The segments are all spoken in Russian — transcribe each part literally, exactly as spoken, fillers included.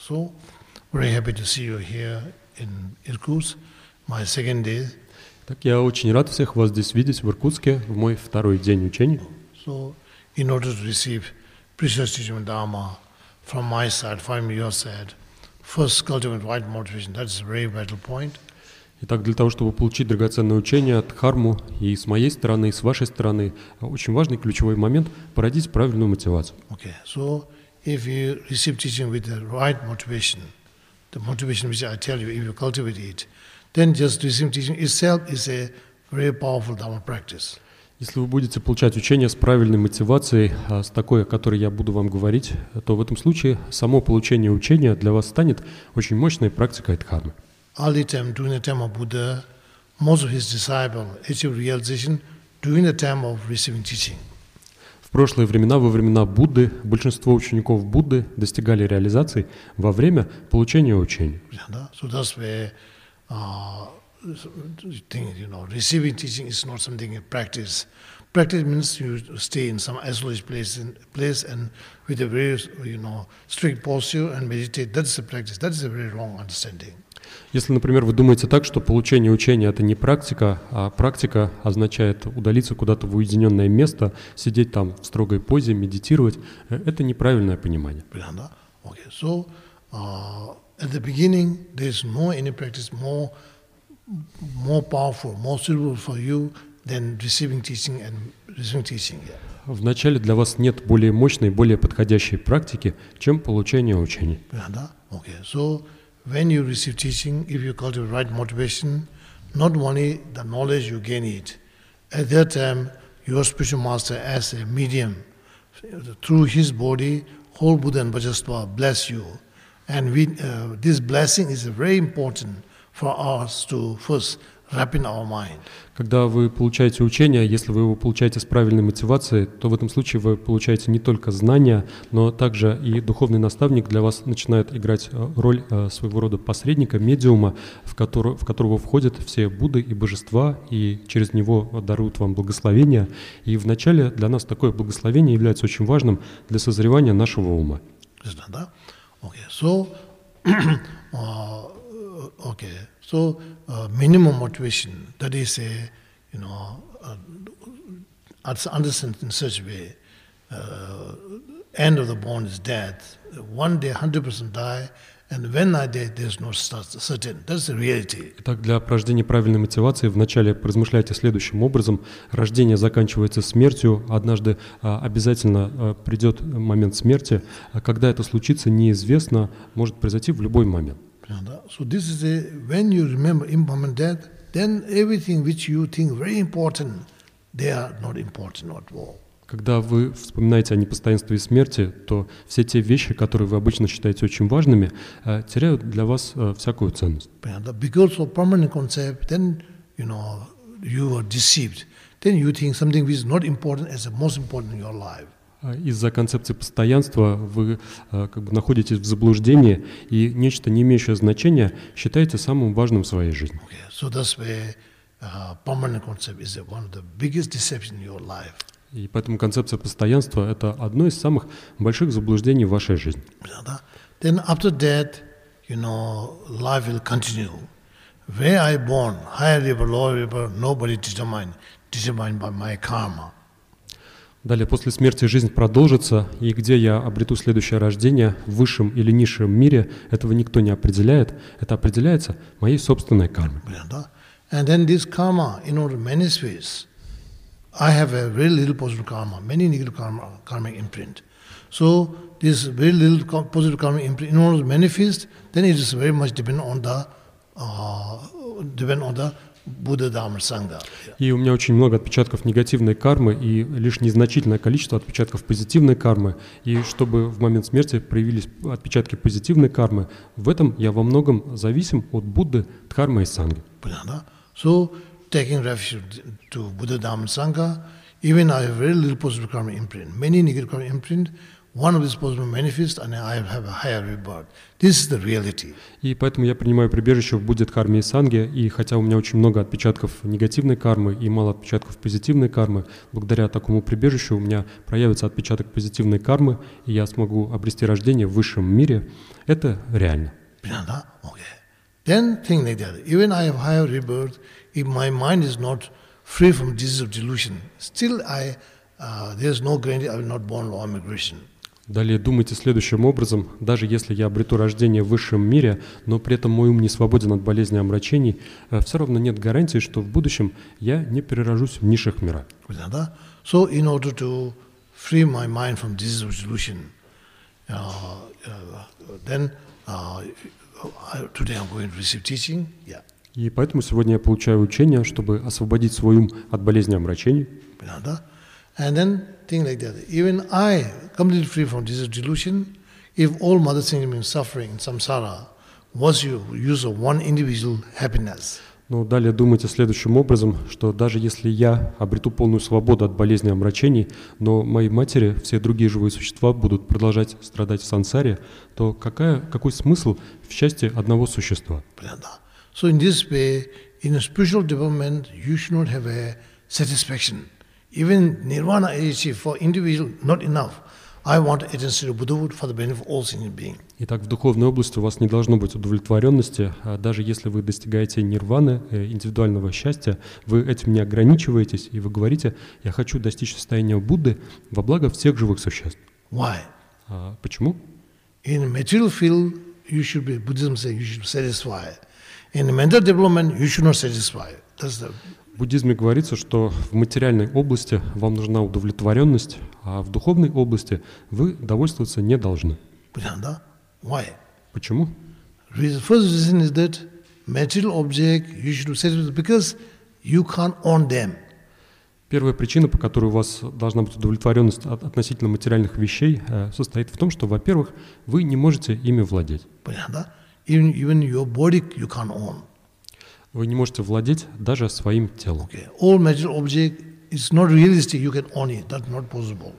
So, very happy to see you here in Irkutsk, my second day. Так, я очень рад всех вас здесь видеть в Иркутске в мой второй день учения. So, in order to receive precious teaching Dharma from my side, from your side, first cultivate right motivation. That's a very vital point. Итак, для того, чтобы получить драгоценное учение, дхарму, и с моей стороны, и с вашей стороны, очень важный ключевой момент – породить правильную мотивацию. Okay, so if you receive teaching with the right motivation, the motivation which I tell you, if you cultivate it, then just receiving teaching itself is a very powerful Dharma practice. Если вы будете получать учение с правильной мотивацией, с такой, о которой я буду вам говорить, то в этом случае само получение учения для вас станет очень мощной практикой дхармы. Early time, during the time of Buddha, most of his disciples achieved realization during the time of receiving teaching. В прошлые времена, во времена Будды, большинство учеников Будды достигали реализации во время получения учения. So that's where uh, thing, you know, receiving teaching is not something in practice. Practice means you stay in some isolated place, in, place and with a very, you know, strict posture and meditate. That's the practice. That is a very wrong understanding. Если, например, вы думаете так, что получение учения – это не практика, а практика означает удалиться куда-то в уединенное место, сидеть там в строгой позе, медитировать, это неправильное понимание. Okay, so uh, at the beginning there is no any practice more more powerful, more suitable for you than receiving teaching and receiving teaching. В начале для вас нет более мощной, более подходящей практики, чем получение учения. Okay, so when you receive teaching, if you cultivate right motivation, not only the knowledge you gain it, at that time your spiritual master as a medium, through his body, whole Buddha and Vajrasattva bless you. And we, uh, this blessing is very important for us to first wrap in our mind. Когда вы получаете учение, если вы его получаете с правильной мотивацией, то в этом случае вы получаете не только знания, но также и духовный наставник для вас начинает играть роль своего рода посредника, медиума, в, который, в которого входят все Будды и божества, и через него даруют вам благословения. И вначале для нас такое благословение является очень важным для созревания нашего ума. Okay, so, uh, okay, so uh, minimum motivation, that is a, you know, uh, understand in such a way, uh, end of the bond is death. One day one hundred percent die, and when I die, there's no certain. That's the reality. Итак, для порождения правильной мотивации вначале поразмышляйте следующим образом. Рождение заканчивается смертью. Однажды а, обязательно а, придет момент смерти. А когда это случится, неизвестно, может произойти в любой момент. So this is a, when you remember impermanent death, then everything which you think very important, they are not important at all. Когда вы вспоминаете о непостоянстве смерти, то все те вещи, которые вы обычно считаете очень важными, теряют для вас всякую ценность. Because of permanent concept, then you know you are deceived. Then you think something which is not important as the most important in your life. Из-за концепции постоянства вы как бы находитесь в заблуждении, и нечто, не имеющее значения, считаете самым важным в своей жизни. Okay, so that's where uh, permanent concept is one of the biggest deception in your life. И поэтому концепция постоянства – это одно из самых больших заблуждений в вашей жизни. Then after that, you know, life will continue. Where I born, higher river, lower river, nobody determined, determined by my karma. Далее, после смерти жизнь продолжится, и где я обрету следующее рождение, в высшем или низшем мире, этого никто не определяет. Это определяется моей собственной кармой. And then this karma, in order to manifest, I have a very little positive karma, many negative karma, karmic imprint. So this very little positive karmic imprint, in order to manifest, then it is very much depend on the uh, depend on the Buddha Dharma Sangha. И у меня очень много отпечатков негативной кармы и лишь незначительное количество отпечатков позитивной кармы. И чтобы в момент смерти проявились отпечатки позитивной кармы, в этом я во многом зависим от Будды, Дхармы и Санги. So taking refuge to Buddha Dharma Sangha, even I have very little positive karma imprint, many negative karma imprint. one of these supposed to manifest and I have a higher rebirth. This is the reality. И поэтому я принимаю прибежище в Буддхидхарме и Санге, и хотя у меня очень много отпечатков негативной кармы и мало отпечатков позитивной кармы, благодаря такому прибежищу у меня проявится отпечаток позитивной кармы, и я смогу обрести рождение в высшем мире. Это реально. Okay. Then think like that. Even I have higher rebirth, if my mind is not free from disease of delusion, still I, uh, there is no guarantee I will not born law of migration. Далее думайте следующим образом. Даже если я обрету рождение в высшем мире, но при этом мой ум не свободен от болезни омрачений, все равно нет гарантии, что в будущем я не перерожусь в низших мирах. So in order to free my mind from disease of delusion, uh, uh, then uh, today I'm going to receive teaching. Yeah. И поэтому сегодня я получаю учение, чтобы освободить свой ум от болезни омрачений. And then think like that. Even I, completely free from disease of delusion, if all mother things been suffering in samsara, was you use of one individual happiness. Но далее думайте следующим образом, что даже если я обрету полную свободу от болезни омрачений, но моей матери, все другие живые существа будут продолжать страдать в сансаре, то какая, какой смысл в счастье одного существа? So in this way, in a spiritual development, you should not have a satisfaction. Even nirvana is for individual not enough. I want attention to Buddhahood for the benefit of all sentient beings. Итак, в духовной области у вас не должно быть удовлетворенности. Даже если вы достигаете нирваны, индивидуального счастья, вы этим не ограничиваетесь, и вы говорите: «Я хочу достичь состояния Будды во благо всех живых существ». Why? А почему? In material field, you should be, Buddhism says, you should satisfy. In mental development, you should not satisfy. That's the... В буддизме говорится, что в материальной области вам нужна удовлетворенность, а в духовной области вы довольствоваться не должны. Why? Почему? First reason is that material object you should satisfy because you can't own them. Первая причина, по которой у вас должна быть удовлетворенность от, относительно материальных вещей, состоит в том, что, во-первых, вы не можете ими владеть. Even, even your body you can't own. Вы не можете владеть даже своим телом. Okay. All material object is not realistic. You can own it. That's not possible.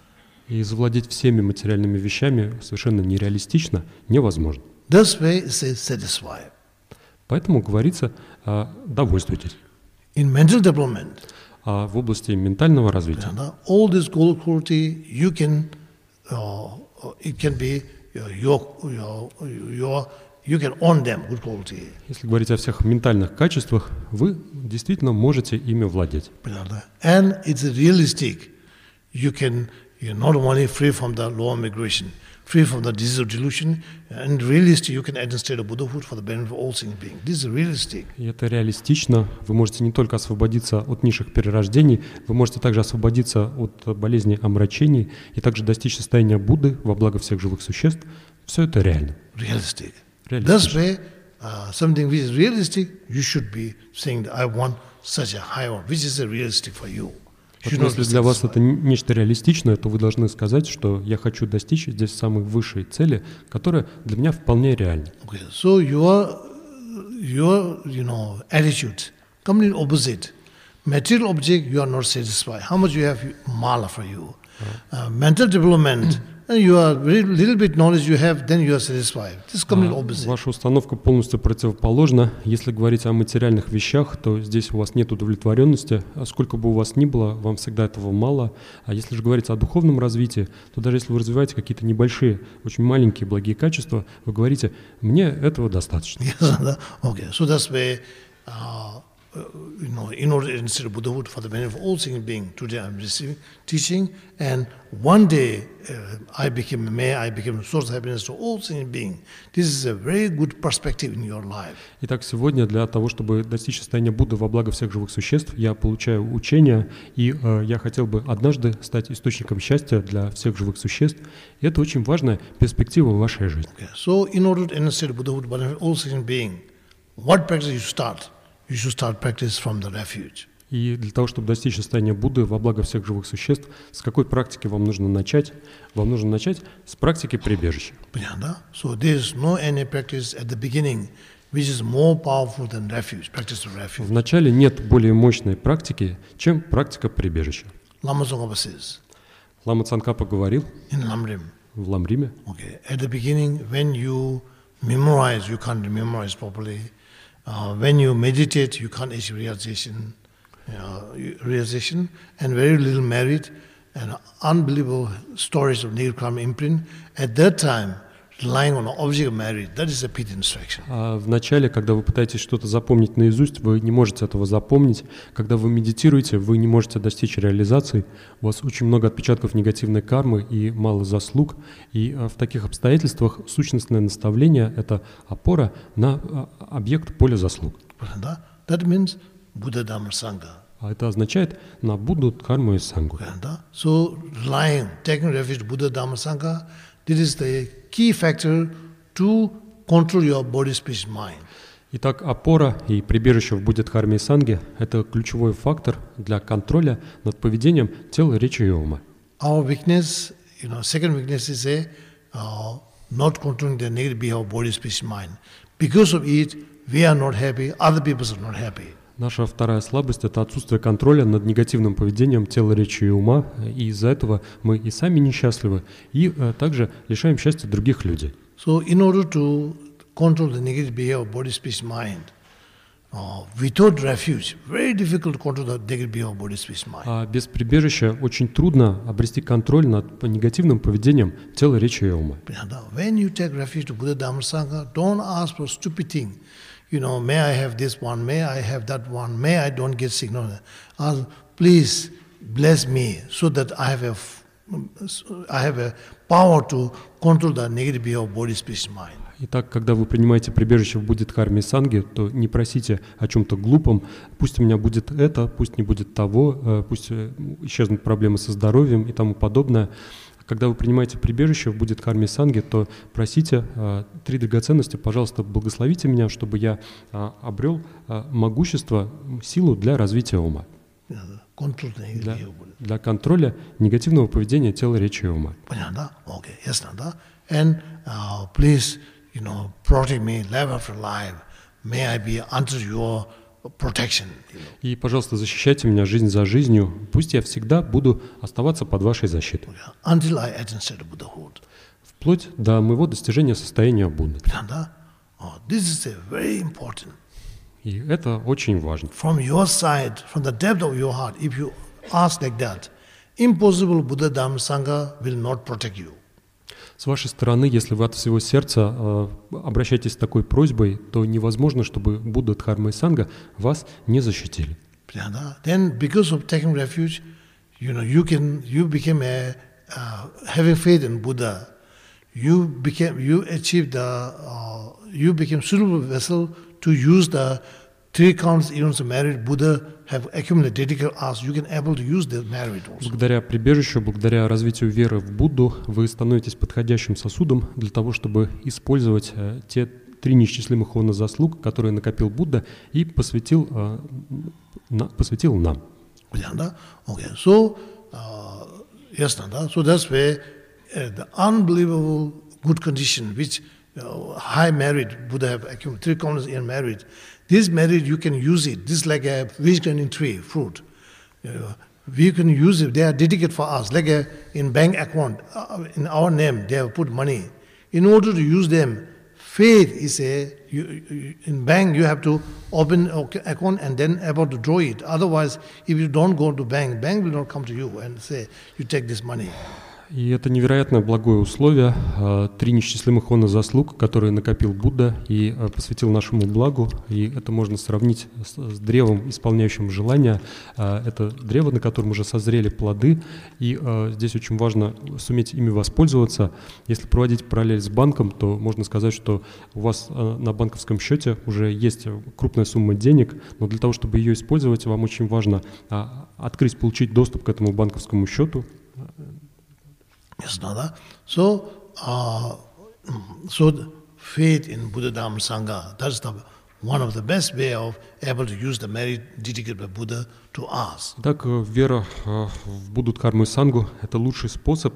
И завладеть всеми материальными вещами совершенно нереалистично, невозможно. This way it says satisfy. Поэтому говорится: довольствуйтесь. In mental development. А в области ментального развития. All this gold quality you can, uh, it can be your your your You can own them, good quality. Если говорить о всех ментальных качествах, вы действительно можете ими владеть. And it's realistic. You can, you're not only free from the law of migration, free from the disease of delusion, and realistic you can enter state of Buddhahood for the benefit of all sentient beings. This is realistic. И это реалистично. Вы можете не только освободиться от низших перерождений, вы можете также освободиться от болезни омрачений и также достичь состояния Будды во благо всех живых существ. Все это реально. Realistic. This way, uh, something which is realistic, you should be saying that I want such a high one, which is realistic for you. Если для вас это нечто реалистичное, то вы должны сказать, что я хочу достичь здесь самой высшей цели, которая для меня вполне реальна. Okay. So your your you know attitude completely opposite. Material object you are not satisfied. How much you have mala for you? Uh, mental development. You are very little bit knowledge you have, then you are satisfied. This is completely opposite. Ваша установка полностью противоположна. Если говорить о материальных вещах, то здесь у вас нет удовлетворенности. Сколько бы у вас ни было, вам всегда этого мало. А если же говорить о духовном развитии, то даже если вы развиваете какие-то небольшие, очень маленькие благие качества, вы говорите: мне этого достаточно. Yes, okay. So that's why, uh, you know, in order to instill Buddhahood for the benefit of all sentient beings, today I'm receiving teaching, and one day uh, I became, may I became a source of happiness to all sentient beings. This is a very good perspective in your life. Итак, сегодня для того, чтобы достичь состояния Будды во благо всех живых существ, я получаю учение, и э, я хотел бы однажды стать источником счастья для всех живых существ. И это очень важная перспектива в вашей жизни. Okay. So, in order to instill Buddhahood for the benefit of all sentient beings, what practice you start? You should start practice from the refuge. И для того, чтобы достичь состояния Будды во благо всех живых существ, с какой практики вам нужно начать? Вам нужно начать с практики прибежища. So there is no any practice at the beginning which is more powerful than refuge, practice of refuge. В начале нет более мощной практики, чем практика прибежища. Lama Tsongkhapa says. Лама Цангкапа говорил in Lamrim. в Ламриме, Okay. At the beginning, when you memorize, you can't memorize properly. Uh, when you meditate, you can't achieve realization, uh, realization, and very little merit, and unbelievable stories of negative karma imprint. At that time, relying on the object of merit, that is a pit instruction. А в начале, когда вы пытаетесь что-то запомнить наизусть, вы не можете этого запомнить. Когда вы медитируете, вы не можете достичь реализации. У вас очень много отпечатков негативной кармы и мало заслуг. И в таких обстоятельствах сущностное наставление – это опора на объект поля заслуг. That means Buddha Dhamma Sangha. А это означает на Будду, Дхарму и Сангу. So relying, taking refuge Buddha Dhamma Sangha, this is the key factor to control your body, speech, mind. Итак, опора и прибежище в Будде, Дхарме и Санге – это ключевой фактор для контроля над поведением тела, речи и ума. Our weakness, you know, second weakness is a uh, not controlling the negative behavior of body, speech, mind. Because of it, we are not happy, other people are not happy. Наша вторая слабость – это отсутствие контроля над негативным поведением тела, речи и ума, и из-за этого мы и сами несчастливы, и э, также лишаем счастья других людей. So, in order to control the negative behavior of body, speech, mind, uh, without refuge, very difficult to control the negative behavior of body, speech, mind. А без прибежища очень трудно обрести контроль над негативным поведением тела, речи и ума. When you take refuge to Buddha Dhamma Sangha, don't ask for stupid thing. You know, may I have this one, may I have that one, may I don't get sick. No, ask, please bless me so that I have a, I have a power to control the negative behavior of body, speech, mind. Итак, когда вы принимаете прибежище в Будде, Дхарме и Санге, то не просите о чем-то глупом. Пусть у меня будет это, пусть не будет того, пусть исчезнут проблемы со здоровьем и тому подобное. Когда вы принимаете прибежище в Будде, Дхарме и Санге, то просите э, три драгоценности, пожалуйста, благословите меня, чтобы я э, обрел э, могущество, силу для развития ума, для, для контроля негативного поведения тела, речи и ума. And uh, please, you know, protect me life after life. May I be under your protection. You know. И, пожалуйста, защищайте меня жизнь за жизнью. Пусть я всегда буду оставаться под вашей защитой. Until I attain state of Buddhahood. Вплоть до моего достижения состояния Будды. Oh, this is very important. И это очень важно. From your side, from the depth of your heart, if you ask like that, impossible Buddha Dhamma Sangha will not protect you. С вашей стороны, если вы от всего сердца э, обращаетесь с такой просьбой, то невозможно, чтобы Будда, Дхарма и Санга вас не защитили. Then, because of taking refuge, you know, you can, you became a uh, having faith in Buddha. You became, you achieved the, uh, you became suitable vessel to use the three counts eons of merit Buddha have accumulated, dedicated us. You can able to use the merit also. Благодаря прибежищу, благодаря развитию веры в Будду, вы становитесь подходящим сосудом для того, чтобы использовать э, те три неисчислимых хона заслуг, которые накопил Будда и посвятил, э, на, посвятил нам. Okay, so uh, yes, Nanda. So that's where uh, the unbelievable good condition which uh, high merit Buddha have accumulated, three counts in merit. This merit, you can use it. This is like a vegetarian tree, fruit. Uh, we can use it. They are dedicated for us. Like a, in bank account, uh, in our name, they have put money. In order to use them, faith is a, you, you, in bank you have to open an account and then about to draw it. Otherwise, if you don't go to bank, bank will not come to you and say, you take this money. И это невероятно благое условие, три неисчислимых хона заслуг, которые накопил Будда и посвятил нашему благу. И это можно сравнить с, с древом, исполняющим желания. Это древо, на котором уже созрели плоды. И здесь очень важно суметь ими воспользоваться. Если проводить параллель с банком, то можно сказать, что у вас на банковском счете уже есть крупная сумма денег, но для того, чтобы ее использовать, вам очень важно открыть, получить доступ к этому банковскому счету. Yes, Nada. So, uh, so faith in Buddha Dhamma Sangha, that's the one of the best way of able to use the merit dedicated by Buddha to us. Так, вера в Будду, Дхарму и Сангу – это лучший способ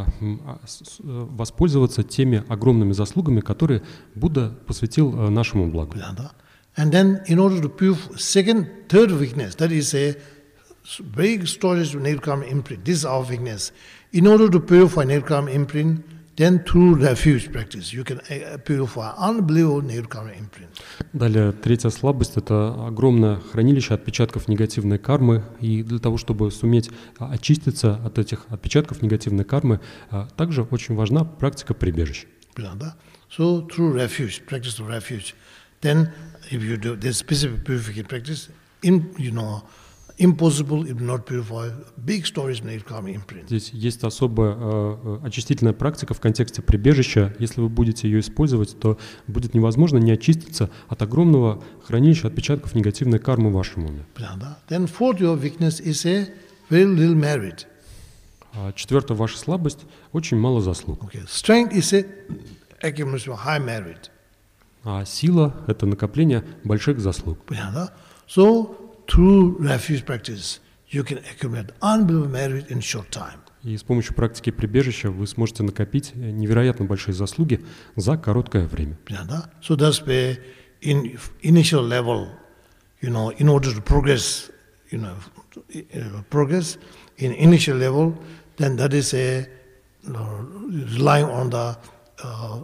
воспользоваться теми огромными заслугами, которые Будда посвятил нашему благу. And then, in order to prove second, third weakness, that is a Very storage of negative karma imprint. This is our weakness. In order to purify negative karma imprint, then through refuge practice, you can uh, purify unbelievable negative karma imprint. Далее, третья слабость – это огромное хранилище отпечатков негативной кармы. И для того, чтобы суметь очиститься от этих отпечатков негативной кармы, также очень важна практика прибежища. So through refuge, practice of refuge, then if you do this specific purification practice, in, you know, impossible if not purify big stories negative karma imprint. Здесь есть особая э, очистительная практика в контексте прибежища. Если вы будете ее использовать, то будет невозможно не очиститься от огромного хранилища отпечатков негативной кармы в вашем уме. Then fourth your weakness is a very little merit. А четвертая ваша слабость – очень мало заслуг. Okay. Strength is a accumulation of high merit. А сила – это накопление больших заслуг. So through refuge practice, you can accumulate unbelievable merit in short time. И с помощью практики прибежища вы сможете накопить невероятно большие заслуги за короткое время. So that's why in initial level, you know, in order to progress, you know, progress in initial level, then that is a you know, relying on the uh,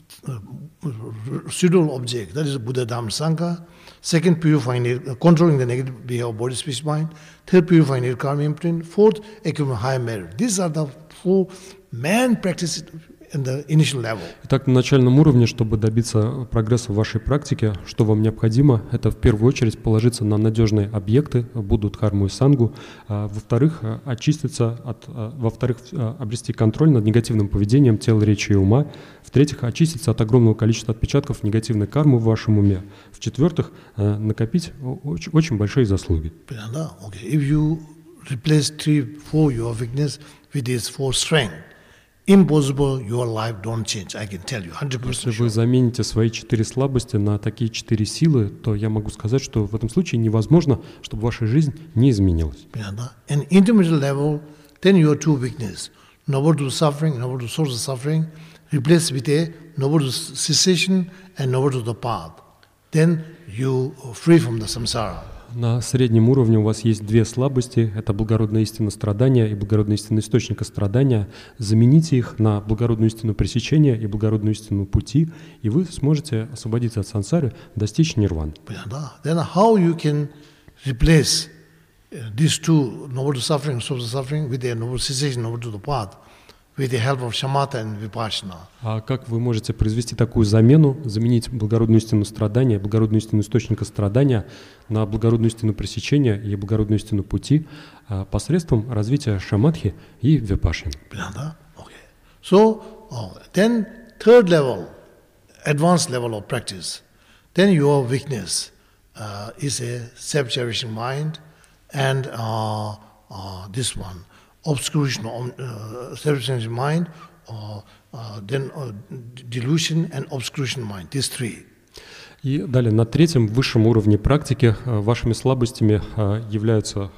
suitable object. That is Buddha, Dhamma, Sangha. Second, purifying, uh, controlling the negative behavior of body, speech, mind. Third, purifying your karma imprint. Fourth, accumulating high merit. These are the four main practices in the initial level. Итак, на начальном уровне, чтобы добиться прогресса в вашей практике, что вам необходимо, это в первую очередь положиться на надежные объекты, Будду, Дхарму и Сангу. А, во-вторых, очиститься от, а, во-вторых, обрести контроль над негативным поведением тела, речи и ума. В-третьих, очиститься от огромного количества отпечатков негативной кармы в вашем уме. В-четвертых, накопить очень, очень большие заслуги. If you replace three, four your weakness with these four strength, impossible your life don't change. I can tell you, one hundred percent. Если вы замените свои четыре слабости на такие четыре силы, то я могу сказать, что в этом случае невозможно, чтобы ваша жизнь не изменилась. And intermediate level, then your two weakness, nobody to suffering, nobody to source of suffering, replace with a nobody to cessation and nobody to the path. Then you are free from the samsara. На среднем уровне у вас есть две слабости. Это благородная истина страдания и благородная истина источника страдания. Замените их на благородную истину пресечения и благородную истину пути, и вы сможете освободиться от сансары, достичь нирваны. Then how you can replace these two, noble suffering, source of suffering, with a noble cessation, noble to the path, with the help of shamatha and vipassana. А как вы можете произвести такую замену, заменить благородную истину страдания, благородную истину источника страдания на благородную истину пресечения и благородную истину пути посредством развития шаматхи и випашшаны? Okay. So oh, then third level, advanced level of practice, then your weakness uh, is a self-cherishing mind and uh, uh, this one. Obscuration of uh, self-centered mind, or uh, then uh, delusion and obscuration mind. These three. И далее на третьем высшем уровне практики вашими слабостями являются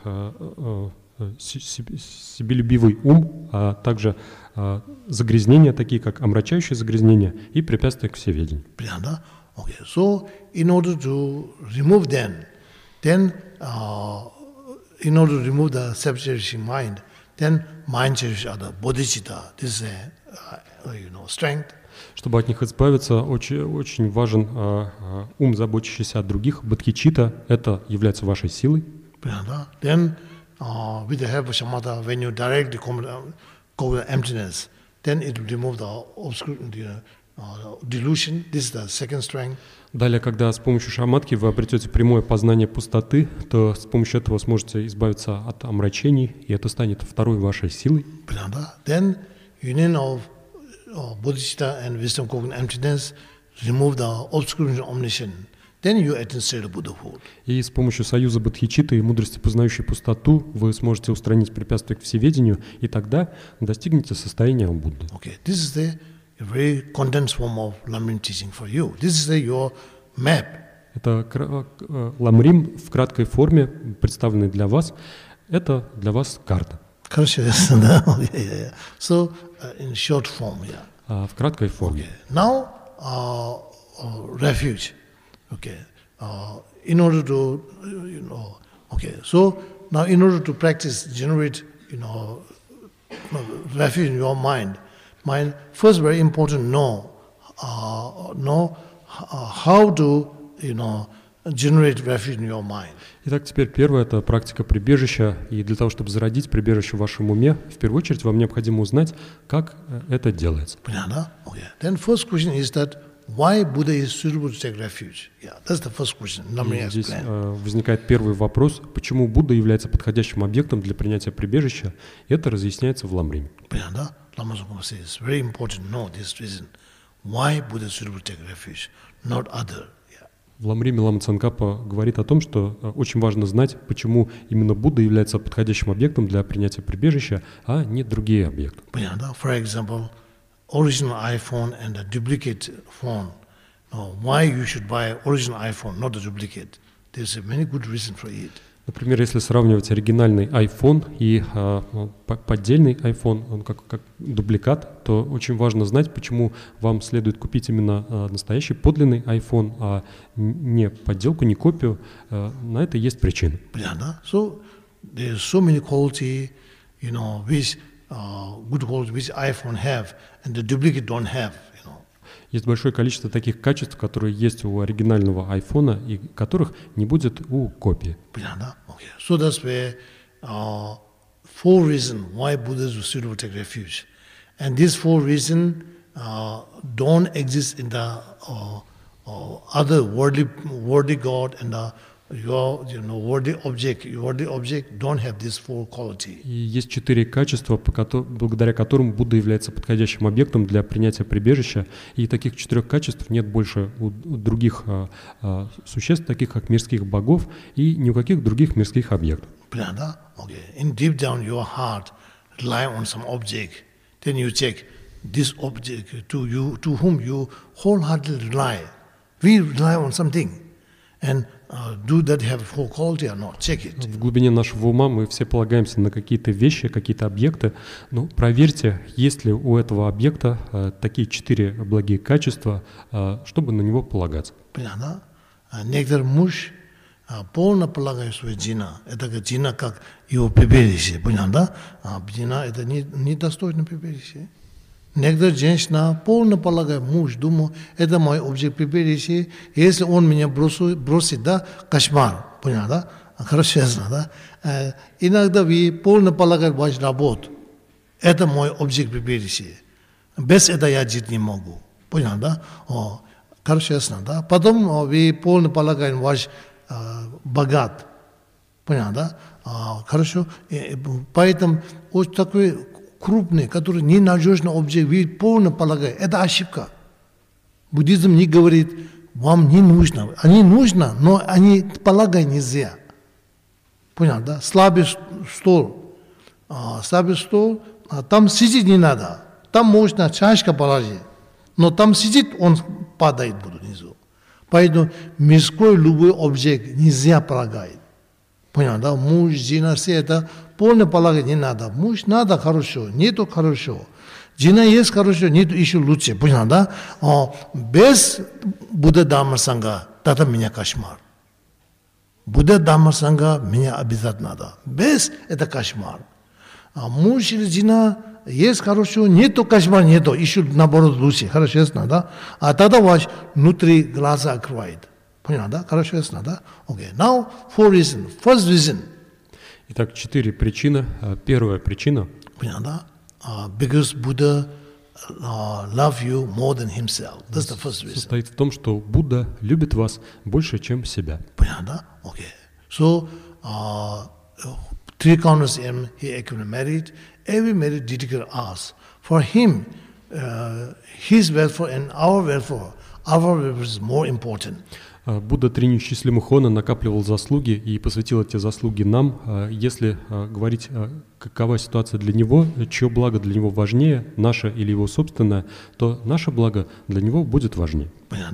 себелюбивый ум, а также загрязнения, такие как омрачающие загрязнения и препятствия к всеведению. Okay. So in order to remove them, then uh, in order to remove the self-cherishing mind, then mind cherish other, bodhicitta. This is a, uh, you know, strength. Чтобы от них избавиться, очень, очень важен uh, uh, ум, заботящийся о других. Бодхичитта – это является вашей силой. Then, uh, with the help of shamatha, when you directly go with emptiness, then it will remove the obscurity, uh, delusion. This is the second strength. Далее, когда с помощью шаматхи вы обретете прямое познание пустоты, то с помощью этого сможете избавиться от омрачений, и это станет второй вашей силой. Then union of bodhicitta and wisdom cognition emptiness remove the obscuration of omniscience. Then you attain state of Buddhahood. И с помощью союза бодхичитты и мудрости, познающей пустоту, вы сможете устранить препятствия к всеведению, и тогда достигнете состояния Будды. Okay, this is the a very condensed form of Lamrim teaching for you. This is the, your map. Это Ламрим в краткой форме, представленный для вас. Это для вас карта. So, in short form, yeah. А в краткой форме. Okay. Now, uh, uh, refuge. Okay. Uh, in order to, you know, okay. So now in order to practice, generate, you know, refuge in your mind, mind first very important know, uh, know uh, how to, you know, generate refuge in your mind. Итак, теперь первое – это практика прибежища. И для того, чтобы зародить прибежище в вашем уме, в первую очередь вам необходимо узнать, как это делается. Okay. Then first question is that why Buddha is suitable to take refuge? Yeah, that's the first question. И здесь э, возникает первый вопрос, почему Будда является подходящим объектом для принятия прибежища. Это разъясняется в Ламриме. Lama Tsongkhapa says it's very important to know this reason why Buddha is suitable to take refuge, not other. В Ламриме Лама Цангкапа говорит о том, что очень важно знать, почему именно Будда является подходящим объектом для принятия прибежища, а не другие объекты. For example, original iPhone and a duplicate phone. Now, why you should buy original iPhone, not a duplicate? There's a many good reason for it. Например, если сравнивать оригинальный iPhone и а, поддельный iPhone, он как, как дубликат, то очень важно знать, почему вам следует купить именно а, настоящий подлинный iPhone, а не подделку, не копию. А, на это есть причина. So there's so many quality, you know, which uh, good quality which iPhone have, and the duplicate don't have. Есть большое количество таких качеств, которые есть у оригинального айфона и которых не будет у копии. So that's why uh, four reasons why Buddhas were suitable to take refuge, and these four reasons uh, don't exist in the uh, uh, other worldly worldly God and the your you know worldly object. Your worldly object don't have these four qualities. И есть четыре качества, по ко- благодаря которым Будда является подходящим объектом для принятия прибежища. И таких четырех качеств нет больше у других а, а, существ, таких как мирских богов, и ни у каких других мирских объектов. Okay. In deep down your heart, rely on some object. Then you check this object to you to whom you wholeheartedly rely. We rely on something, and Uh, do that have full quality or not? Check it. В глубине нашего ума мы все полагаемся на какие-то вещи, какие-то объекты. Но проверьте, есть ли у этого объекта а, такие четыре благие качества, а, чтобы на него полагаться. Некоторый муж полно полагает свою джина. Это как джина, как его прибежище. Понятно? А джина это не, не достойно прибежище. Некоторая женщина полно полагает, муж, думаю, это мой объект прибежища, если он меня бросит, бросит, да, кошмар, понятно, да, хорошо ясно, да. Иногда вы полно полагаете ваш работу, это мой объект прибежища, без этого я жить не могу, понятно, да, о, хорошо ясно, да. Потом вы полно полагаете ваш а, богат, понятно, да, а, хорошо, и, поэтому вот такой крупный, который ненадежный объект, вы полно полагаете, это ошибка. Буддизм не говорит, вам не нужно. Они нужно, но они полагать нельзя. Понял, да? Слабый стол. А, слабый стол, а там сидеть не надо. Там можно чашка положить. Но там сидит, он падает внизу. Поэтому мирской любой объект нельзя полагать. Понял, да? Муж, жена, все это полно полагать не надо. Муж надо хорошо, нету хорошо. Жена есть хорошо, нету еще лучше. Понял, да? А, без Будда Дhamma Санга, тогда меня кошмар. Будда Дhamma Санга меня обязательно надо. Без это кошмар. А муж или жена есть хорошо, нету кошмар, нету, еще наоборот лучше. Хорошо, ясно, да? А тогда ваш внутри глаза открывает. Понял, да? Хорошо, ясно, да? Okay. Now, four reasons. First reason. Итак, четыре причины. Первая причина. Понял, да? Uh, because Buddha uh, love you more than himself. That's the first reason. Состоит в том, что Будда любит вас больше, чем себя. Понял, да? Okay. So, uh, three counters him, he actually married. Every married dedicated us. For him, uh, his welfare and our welfare, our welfare is more important. Будда три неисчислимых хона накапливал заслуги и посвятил эти заслуги нам. Если говорить, какова ситуация для него, чье благо для него важнее, наше или его собственное, то наше благо для него будет важнее.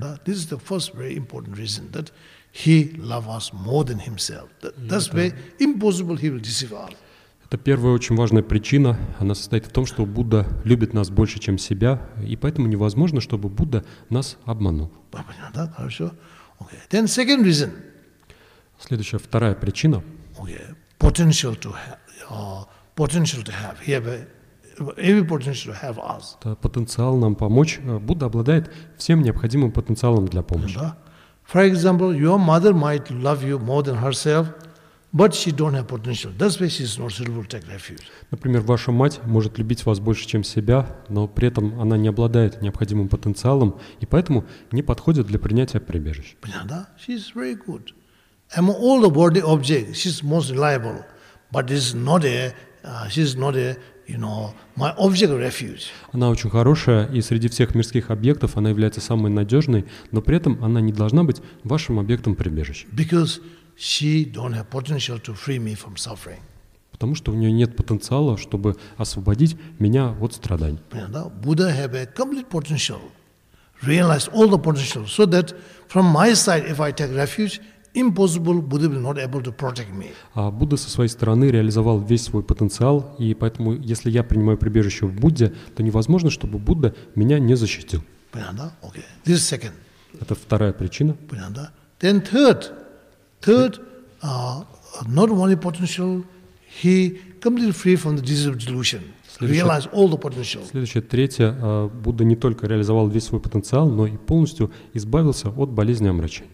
Это первая очень важная причина. Она состоит в том, что Будда любит нас больше, чем себя, и поэтому невозможно, чтобы Будда нас обманул. Okay. Then second reason. Следующая, вторая причина. Okay. potential to have, uh, potential to have. He have a, every potential to have us. Это потенциал нам помочь. Будда обладает всем необходимым потенциалом для помощи. For example, your mother might love you more than herself, but she don't have potential. That's why she is not suitable to take refuge. Например, ваша мать может любить вас больше, чем себя, но при этом она не обладает необходимым потенциалом и поэтому не подходит для принятия прибежища. She is very good. Among all the worldly objects, she is most reliable, but is not a, uh, she is not a, you know, my object of refuge. Она очень хорошая, и среди всех мирских объектов она является самой надежной, но при этом она не должна быть вашим объектом прибежища. Because she don't have potential to free me from suffering. Потому что у нее нет потенциала, чтобы освободить меня от страданий. Buddha have a complete potential, realize all the potential, so that from my side, if I take refuge, impossible, Buddha will not able to protect me. А Будда со своей стороны реализовал весь свой потенциал, и поэтому, если я принимаю прибежище в Будде, то невозможно, чтобы Будда меня не защитил. Okay. This is second. Это вторая причина. Then third, third, uh, not only potential, he completely free from the disease of delusion. Realize all the potential. Следующее, третье, Будда не только реализовал весь свой потенциал, но и полностью избавился от болезни омрачения.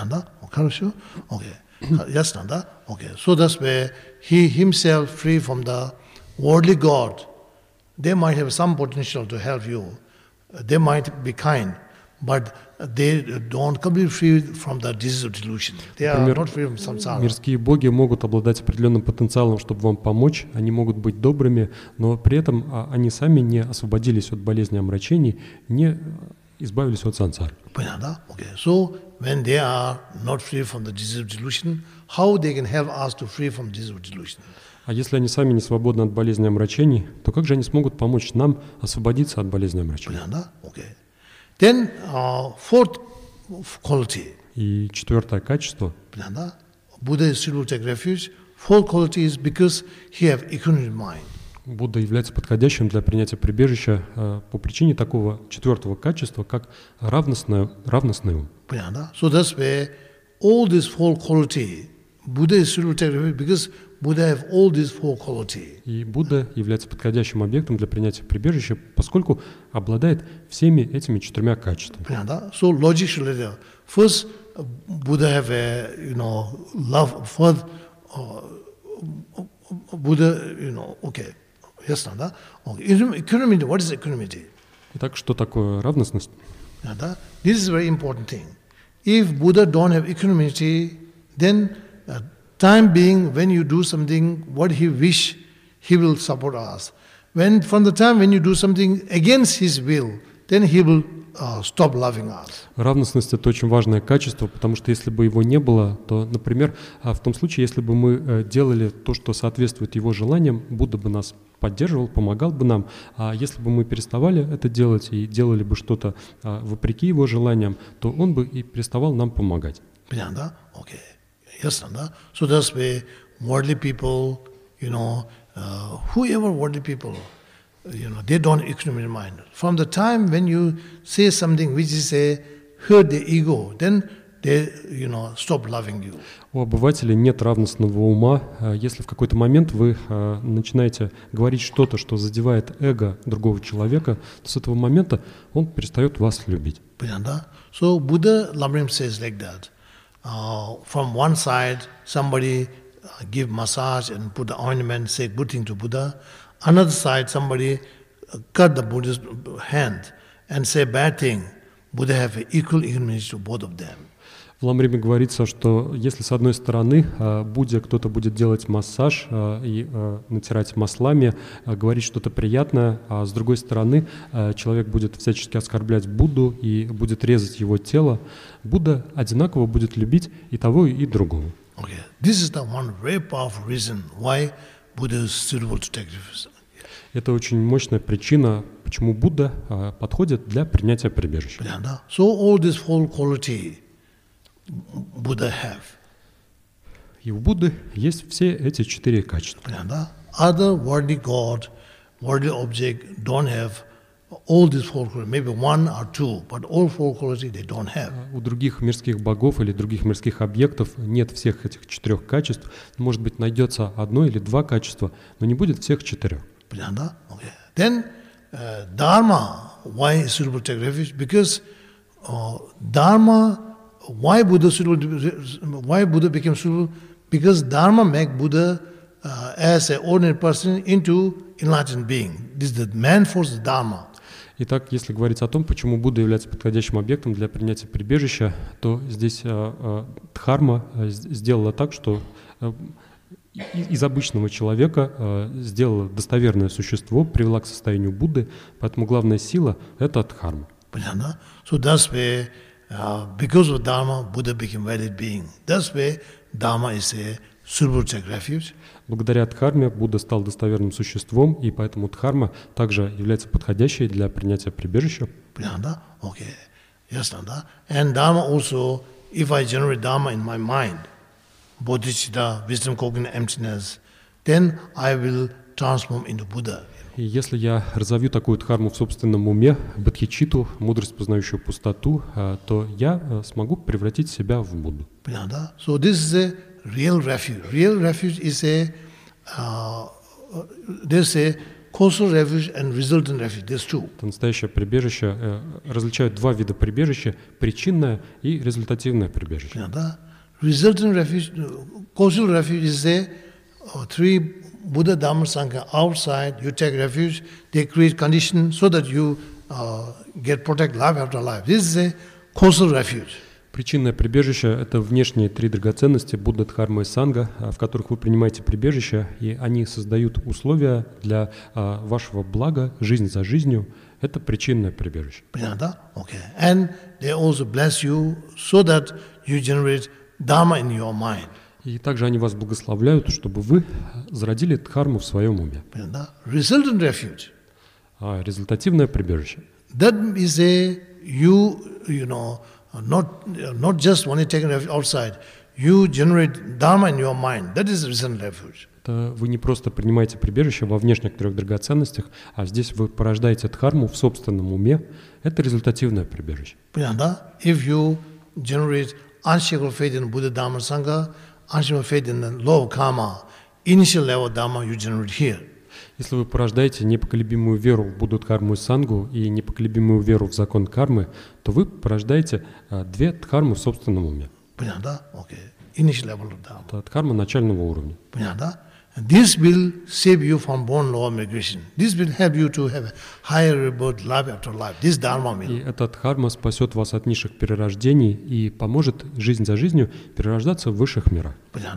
Хорошо? Okay. Ясно, да? Okay. So that's where he himself free from the worldly God. They might have some potential to help you. They might be kind, but they don't completely free from the disease of delusion. They are Например, not free from samsara. Мирские боги могут обладать определенным потенциалом, чтобы вам помочь. Они могут быть добрыми, но при этом они сами не освободились от болезни омрачений, не избавились от сансары. Okay. So when they are not free from the disease of delusion, how they can help us to free from disease of delusion? А если они сами не свободны от болезни омрачений, то как же они смогут помочь нам освободиться от болезни омрачений? Okay. Then uh, fourth quality. И четвертое качество. Buddha is suitable to take refuge. Fourth quality is because he have equanimity mind. Будда является подходящим для принятия прибежища э, по причине такого четвертого качества, как равностное, равностный ум. So that's where all these four quality, Buddha is suitable to take refuge because Buddha have all these four quality. И Будда является подходящим объектом для принятия прибежища, поскольку обладает всеми этими четырьмя качествами. So logically, first Buddha have a, you know, love for uh, Buddha, you know, okay. Ясно, да? Equanimity, what is equanimity? Итак, что такое равностность? This is a very important thing. If Buddha don't have equanimity, then uh, time being when you do something, what he wish, he will support us. When from the time when you do something against his will, then he will uh, stop loving us. Равностность — это очень важное качество, потому что если бы его не было, то, например, в том случае, если бы мы делали то, что соответствует его желаниям, Будда бы нас поддерживал, помогал бы нам. А если бы мы переставали это делать и делали бы что-то а, вопреки его желаниям, то он бы и переставал нам помогать. Okay. Yes, so that's why worldly people, you know, uh, whoever worldly people, you know, they don't equanimity mind. From the time when you say something which is a hurt the ego, then they, you know, stop loving you. У обывателя нет равностного ума. Если в какой-то момент вы начинаете говорить что-то, что задевает эго другого человека, то с этого момента он перестает вас любить. So Buddha Lamrim says like that. Uh, from one side, somebody uh, give massage and put the ointment, say good thing to Buddha. Another side, somebody uh, cut the Buddha's hand and say bad thing. Buddha have equal equanimity to both of them. В Ламриме говорится, что если с одной стороны Будде кто-то будет делать массаж и натирать маслами, говорить что-то приятное, а с другой стороны человек будет всячески оскорблять Будду и будет резать его тело, Будда одинаково будет любить и того, и другого. Okay. This is the one very powerful reason why Buddha is suitable to take refuge. Это очень мощная причина, почему Будда подходит для принятия прибежища. So all this whole quality Buddha have. И у Будды есть все эти четыре качества. Other worldly God, worldly object don't have all these four qualities, maybe one or two, but all four qualities they don't have. У других мирских богов или других мирских объектов нет всех этих четырех качеств. Может быть, найдется одно или два качества, но не будет всех четырех. Okay. Then uh, Dharma, why is suitable to take refuge? Because uh, Dharma, why Buddha suitable? Why Buddha became suitable? Because Dharma make Buddha uh, as an ordinary person into enlightened being. This is the man force of Dharma. Итак, если говорить о том, почему Будда является подходящим объектом для принятия прибежища, то здесь э, э, Дхарма сделала так, что э, из обычного человека э, сделала достоверное существо, привела к состоянию Будды, поэтому главная сила — это Дхарма. So that's why, uh, because of Dharma, Buddha became valid being. That's why Dharma is a suitable to take refuge. Благодаря Дхарме Будда стал достоверным существом, и поэтому Дхарма также является подходящей для принятия прибежища. Okay. Yes, Nanda. And Dharma also, if I generate Dharma in my mind, bodhicitta, wisdom, cognitive emptiness, then I will transform into Buddha. И если я разовью такую дхарму в собственном уме, бодхичитту, мудрость, познающую пустоту, то я смогу превратить себя в Будду. So this is a real refuge. Real refuge is a, uh, there's a causal refuge and resultant refuge. There's two. Это настоящее прибежище. Различают два вида прибежища: причинное и результативное прибежище. Resultant refuge, causal refuge is a uh, three Buddha, Dhamma, Sangha outside. You take refuge. They create conditions so that you uh, get protect life after life. This is a causal refuge. Причинное прибежище — это внешние три драгоценности Будда, Дхарма и Санга, в которых вы принимаете прибежище, и они создают условия для а, вашего блага, жизнь за жизнью. Это причинное прибежище. Okay. And they also bless you so that you generate Dharma in your mind. И также они вас благословляют, чтобы вы зародили Дхарму в своем уме. Resultant refuge. А результативное прибежище. That is a you, you know, not not just only taking refuge outside. You generate Dharma in your mind. That is resultant refuge. Это вы не просто принимаете прибежище во внешних трех драгоценностях, а здесь вы порождаете Дхарму в собственном уме. Это результативное прибежище. If you generate unshakable faith in Buddha, Dharma, Sangha, unshakable faith in the law of karma, initial level of Dharma you generate here. Если вы порождаете непоколебимую веру в Будду, Дхарму и Сангу и непоколебимую веру в закон кармы, то вы порождаете а, две дхармы в собственном уме. Это дхарма начального уровня. This will save you from born law of migration. This will help you to have a higher rebirth life after life. This dharma will. И эта дхарма спасет вас от низших перерождений и поможет жизнь за жизнью перерождаться в высших мирах.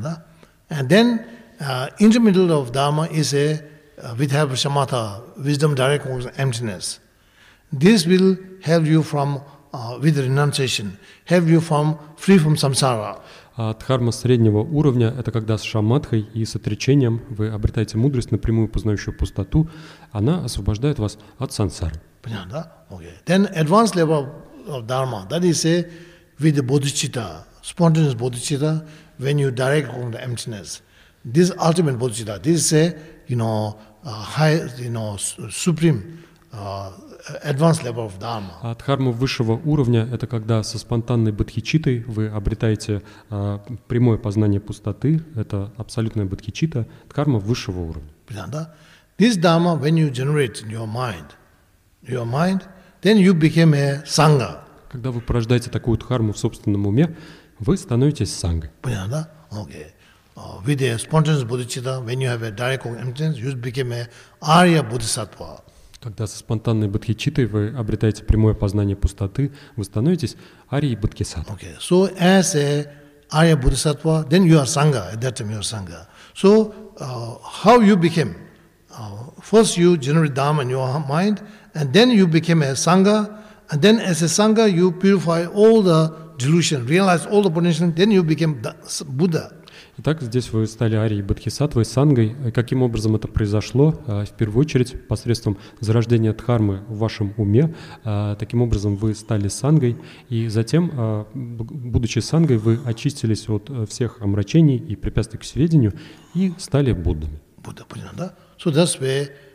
And then uh, intermiddle of dharma is a uh, vidya samatha, wisdom, direct emptiness. This will help you from uh, with renunciation, help you from free from samsara. А дхарма среднего уровня — это когда с шаматхой и с отречением вы обретаете мудрость, напрямую познающую пустоту, она освобождает вас от сансары. Okay. Then advanced level of dharma, that is a with the bodhicitta, spontaneous bodhicitta, when you direct on the emptiness. This ultimate bodhicitta, this is a you know uh, high, you know supreme. Uh, advanced level of dharma. А дхарма высшего уровня — это когда со спонтанной бодхичиттой вы обретаете а, прямое познание пустоты. Это абсолютная бодхичитта, дхарма высшего уровня. This dharma, when you generate in your mind, your mind, then you become a sangha. Когда вы порождаете такую дхарму в собственном уме, вы становитесь сангой. Okay. Uh, with a spontaneous bodhicitta, when you have a direct emptiness, you become a Arya Bodhisattva. Когда со спонтанной бодхичиттой вы обретаете прямое познание пустоты, вы становитесь Арией Бодхисаттвой. Okay. So as a Arya Bodhisattva, then you are Sangha. At that time you are Sangha. So uh, how you became? Uh, first you generate Dharma in your mind, and then you became a Sangha, and then as a Sangha you purify all the delusion, realize all the potential, then you became Buddha. Итак, здесь вы стали Арией Бодхисаттвой, Сангой. И каким образом это произошло? В первую очередь, посредством зарождения дхармы в вашем уме. Таким образом, вы стали Сангой. И затем, будучи Сангой, вы очистились от всех омрачений и препятствий к сведению и стали Буддами. Buddha, да? So that's why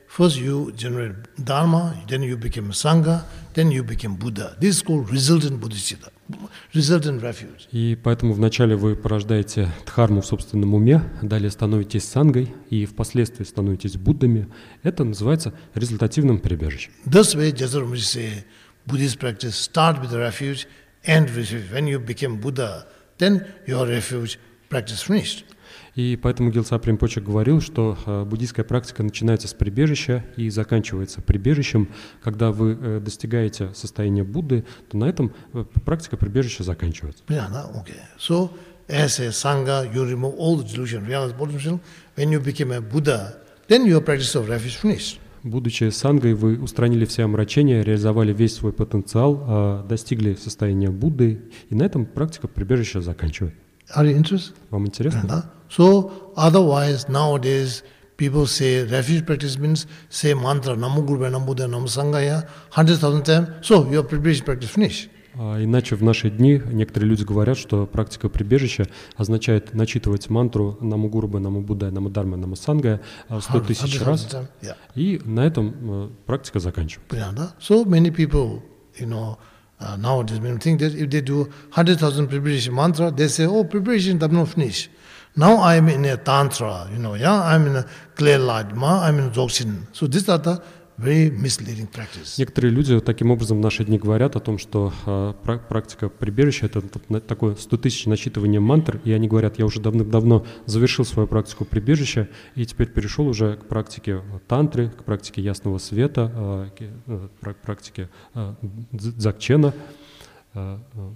first you generate Dharma, then you become Sangha, then you become Buddha. This is called resultant bodhicitta, resultant refuge. И поэтому вначале вы порождаете дхарму в собственном уме, далее становитесь сангой и впоследствии становитесь Буддами. Это называется результативным прибежищем. This way, Jazaramaji say, Buddhist practice start with the refuge, end with refuge. When you become Buddha, then your refuge practice finished. И поэтому Гилсап Ринпоче говорил, что э, буддийская практика начинается с прибежища и заканчивается прибежищем. Когда вы э, достигаете состояния Будды, то на этом э, практика прибежища заканчивается. Yeah, okay. So, as a Sangha, you remove all the delusion, realize potential. When you become a Buddha, then your practice of refuge finished. Будучи сангой, вы устранили все омрачения, реализовали весь свой потенциал, э, достигли состояния Будды, и на этом практика прибежища заканчивается. Are you interested? Вам интересно? Yeah, so, otherwise, nowadays, people say refuge practice means say mantra, Namo Guru, Namo Buddha, Namo Sanghaya, hundred thousand times, so your preparation practice finished. А иначе в наши дни некоторые люди говорят, что практика прибежища означает начитывать мантру «Намо Гуру, Намо Будда, Намо Дharma, Намо Сангая» сто тысяч раз, yeah. И на этом практика заканчивается. Yeah, so many people, you know, uh, nowadays people think that if they do hundred thousand preparation mantra, they say, oh, preparation does not finish. Now I am in a tantra, you know, yeah, I am in a clear light, ma, I am in dzogchen. So these are the very misleading practice. Некоторые люди таким образом в наши дни говорят о том, что э, практика прибежища — это такое сто тысяч начитывание мантр, и они говорят, я уже давно-давно завершил свою практику прибежища, и теперь перешел уже к практике тантры, к практике ясного света, э, к практике э, дзакчена. Э,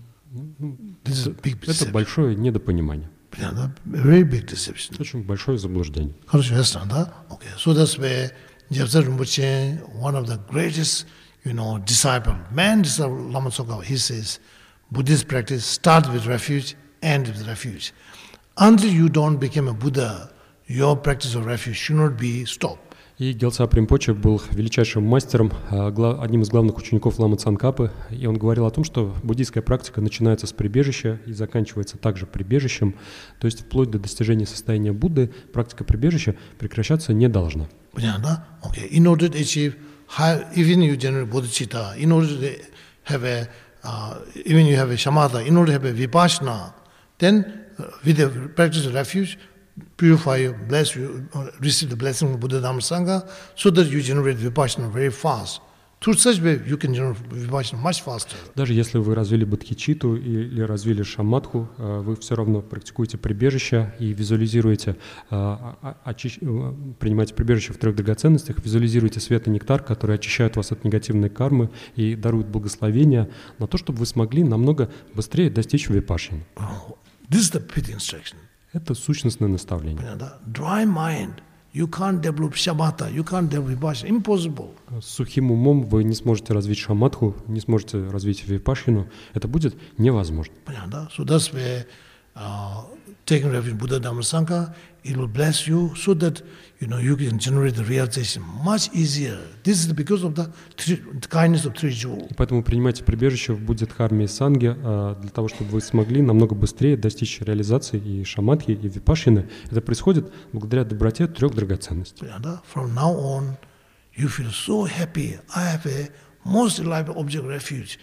э, это большое недопонимание. Yeah, very big deception. Очень большое заблуждение. Хорошо, ясно, да? Okay, so that's where Gyaltsab Rinpoche, one of the greatest, you know, disciple, man disciple Lama Tsongkhapa, he says, Buddhist practice starts with refuge, end with refuge. Until you don't become a Buddha, your practice of refuge should not be stopped. И Gyaltsab Ринпоче был величайшим мастером, одним из главных учеников Ламы Цангкапы, и он говорил о том, что буддийская практика начинается с прибежища и заканчивается также прибежищем, то есть вплоть до достижения состояния Будды практика прибежища прекращаться не должна. Okay. In order to achieve high, even you generate bodhicitta, in order to have a, uh, even you have a shamatha, in order to have a vipassana, then uh, with the practice of refuge, purify you, bless you, receive the blessing of Buddha Dhamma Sangha, so that you generate vipassana very fast. Through such way, you can generate vipassana much faster. Даже если вы развили бодхичитту или развили шаматху, вы все равно практикуете прибежище и визуализируете, очищ... принимаете прибежище в трех драгоценностях, визуализируете свет и нектар, которые очищают вас от негативной кармы и даруют благословения на то, чтобы вы смогли намного быстрее достичь випашшаны. This is the pith instruction. Это сущностное наставление. Dry mind. You can't develop shamatha, you can't develop vipassana. Impossible. С сухим умом вы не сможете развить шаматху, не сможете развить випашшану. Это будет невозможно. So that's where uh, taking refuge in Buddha Dhamma Sangha, it will bless you so that you know you can generate the realization much easier. This is because of the, three, the kindness of three jewels. Поэтому принимайте прибежище в Будде Дхарме и Санге для того, чтобы вы смогли намного быстрее достичь реализации и шаматхи, и випашшаны. Это происходит благодаря доброте трех драгоценностей. From now on, you feel so happy. I have a most reliable object of refuge.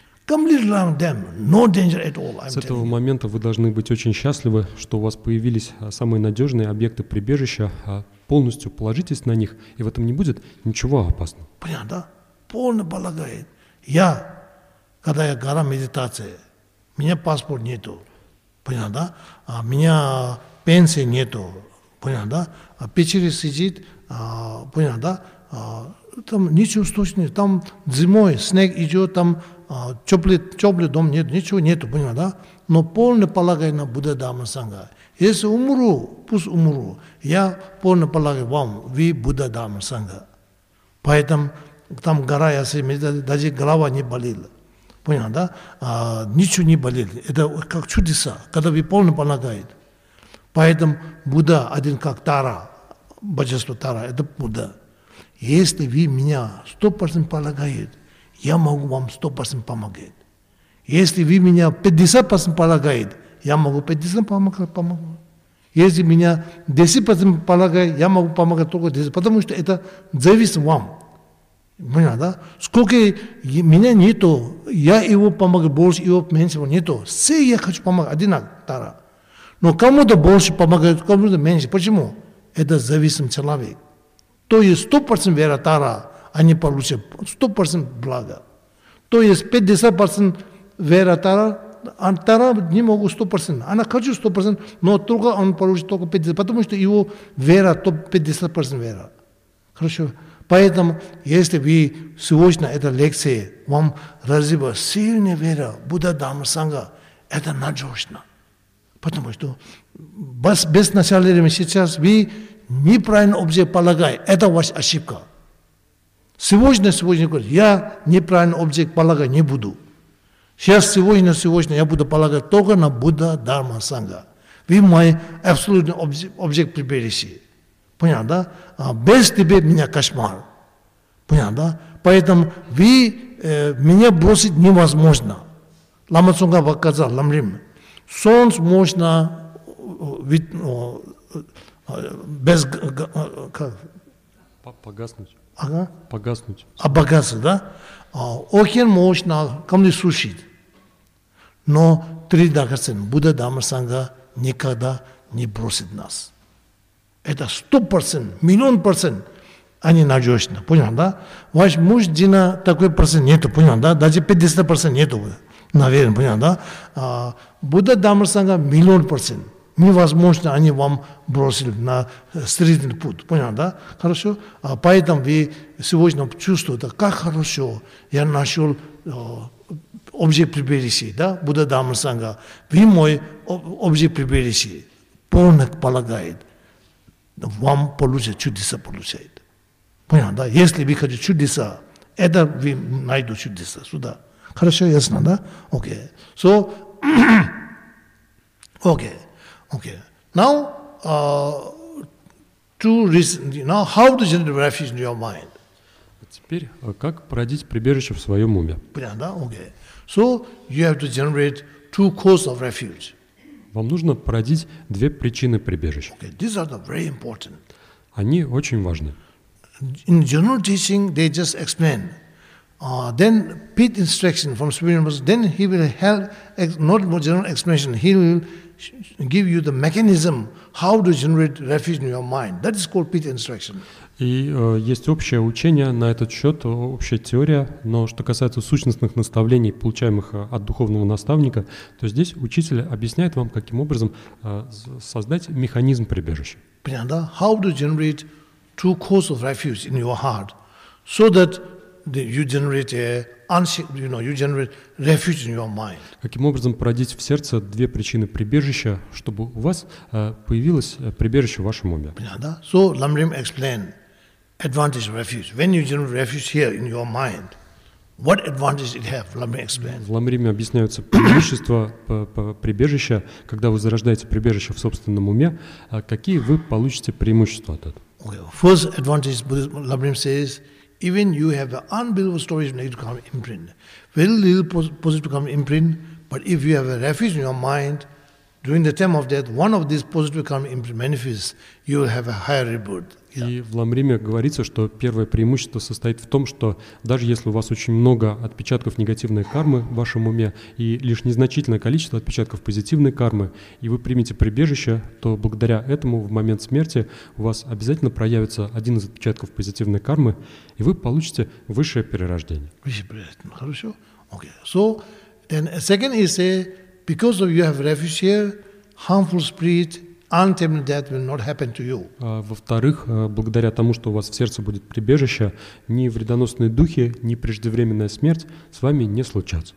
С этого момента вы должны быть очень счастливы, что у вас появились самые надежные объекты прибежища, полностью положитесь на них, и в этом не будет ничего опасного. Понятно? Полный балагает. Я, когда я гора медитации, у меня паспорт нету, понятно? А у меня пенсии нету, понятно? А печери сидит, а, понятно? А, там ничего точно, там зимой снег идет, там теплый, теплый дом нет, ничего нету, понимаешь, да? Но полно полагаю на Будда Дhamma Sangha. Если умру, пусть умру, я полно полагаю вам, вы Будда Дhamma Sangha. Поэтому там гора, я себе, даже голова не болела. Понял, да? А, ничего не болело. Это как чудеса, когда вы полно полагаете. Поэтому Будда один как Тара, божество Тара, это Будда. Если вы меня сто процентов полагаете, я могу вам сто процентов помогать. Если вы меня пятьдесят процентов полагаете, я могу пятьдесят процентов помогать. Если меня десять процентов полагает, я могу помогать только десять процентов, потому что это зависит вам. Понятно, да? Сколько меня нету, я его помогаю больше, его меньше нету. Все я хочу помогать, одинаково. Но кому-то больше помогают, кому-то меньше. Почему? Это зависим человек. То есть сто процентов вера Тара, они получат сто процентов благо. То есть пятьдесят процентов вера Тара, а Тара не могут сто процентов. Она хочет сто процентов, но только он получит только пятьдесят процентов, потому что его вера, то пятьдесят процентов вера. Хорошо? Поэтому, если вы сегодня эта лекция вам развивает сильная вера, Будда Дhamma Санга, это надежно. Потому что без, без начала сейчас вы неправильно объект полагаете. Это ваша ошибка. Сегодня, сегодня, я неправильно объект полагать не буду. Сейчас, сегодня, сегодня я буду полагать только на Будда Дhamma Санга. Вы мой абсолютный объект прибежища. Понятно, да? А без тебя меня кошмар. Понятно, да? Поэтому вы, э, меня бросить невозможно. Лама Цунга показал, Ламрим. Солнце можно вид, о, без... Как? Погаснуть. Ага. Погаснуть. Обогаться, да? А, океан можно кому-то сушить. Но три драгоценных Будда Дhamma Санга никогда не бросит нас. Это сто процентов, миллион процентов, они надежны, понял, да? Ваш муж, жена, такой процент нету, понял, да? Даже пятьдесят процентов нету, наверное, понял, да? А, Будда Дhamma Санга миллион процентов. Невозможно, они вам бросили на средний путь, понял, да? Хорошо? А поэтому вы сегодня чувствуете, как хорошо я нашел объект прибежища, да? Будда Дhamma Санга. Вы мой объект прибежища, полно полагает. Вам получится чудеса получает. Понятно, да? Если вы хотите чудеса, это вы найдете чудеса сюда. Хорошо, ясно, да? Окей. Okay. So, okay, okay. Now, uh, to reason, now how to generate refuge in your mind? Теперь, как породить прибежище в своем уме? Понятно, да? Okay. So, you have to generate two causes of refuge. Вам нужно породить две причины прибежища. Okay, these are the very important. Они очень важны. In general teaching, they just explain. Uh, then, Pete instruction from Spirit, then he will help, not more general explanation, he will give you the mechanism how to generate refuge in your mind. That is called Pete instruction. И э, есть общее учение на этот счет, общая теория, но что касается сущностных наставлений, получаемых от духовного наставника, то здесь учитель объясняет вам, каким образом э, создать механизм прибежища. How to generate true cause of refuge in your heart, so that you generate a, you know, you generate refuge in your mind. Каким образом породить в сердце две причины прибежища, чтобы у вас э, появилось прибежище в вашем уме? So Lamrim explained advantage of refuge. When you generate refuge here in your mind, what advantage it have? Lamrim explained. В Ламриме объясняются преимущества прибежища, когда вы зарождаете прибежище в собственном уме, какие вы получите преимущества от этого. Okay. First advantage, Lamrim says, even you have an unbelievable stories need to come imprint. Very little positive to come imprint, but if you have a refuge in your mind, during the time of death, one of these positive come imprint manifests, you will have a higher rebirth. Yeah. И в Ламриме говорится, что первое преимущество состоит в том, что даже если у вас очень много отпечатков негативной кармы в вашем уме и лишь незначительное количество отпечатков позитивной кармы, и вы примете прибежище, то благодаря этому в момент смерти у вас обязательно проявится один из отпечатков позитивной кармы, и вы получите высшее перерождение. Высшее перерождение. Хорошо? Okay. So, then second is a, because of you have refuge here, harmful spirit, untimely death will not happen to you. А, во-вторых, благодаря тому, что у вас в сердце будет прибежище, ни вредоносные духи, ни преждевременная смерть с вами не случатся.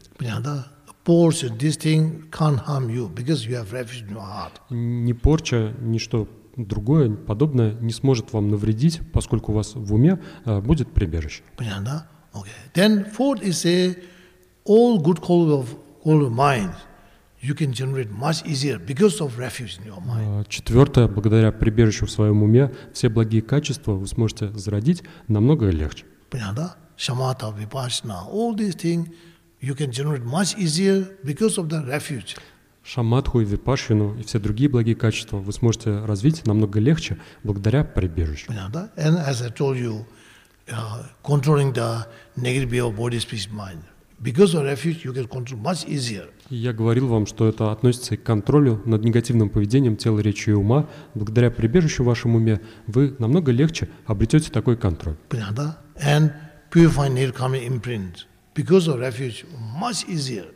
Порча, this thing can't harm you because you have refuge in your heart. Ни порча, ни что другое подобное не сможет вам навредить, поскольку у вас в уме а, будет прибежище. Понятно? Okay. Then fourth is a all good quality of, quality of mind. You can generate much easier because of refuge in your mind. Четвертое, благодаря прибежищу в своем уме, все благие качества вы сможете зародить намного легче. Понятно? Shamatha, vipassana, all these things you can generate much easier because of the refuge. Шаматху и випашвину и все другие благие качества вы сможете развить намного легче благодаря прибежищу. And as I told you, uh, controlling the negative behavior of body, speech, mind. Because of refuge, you can control much easier. И я говорил вам, что это относится и к контролю над негативным поведением тела, речи и ума. Благодаря прибежищу в вашем уме вы намного легче обретете такой контроль. And purify negative karma imprint. Because of refuge, much easier.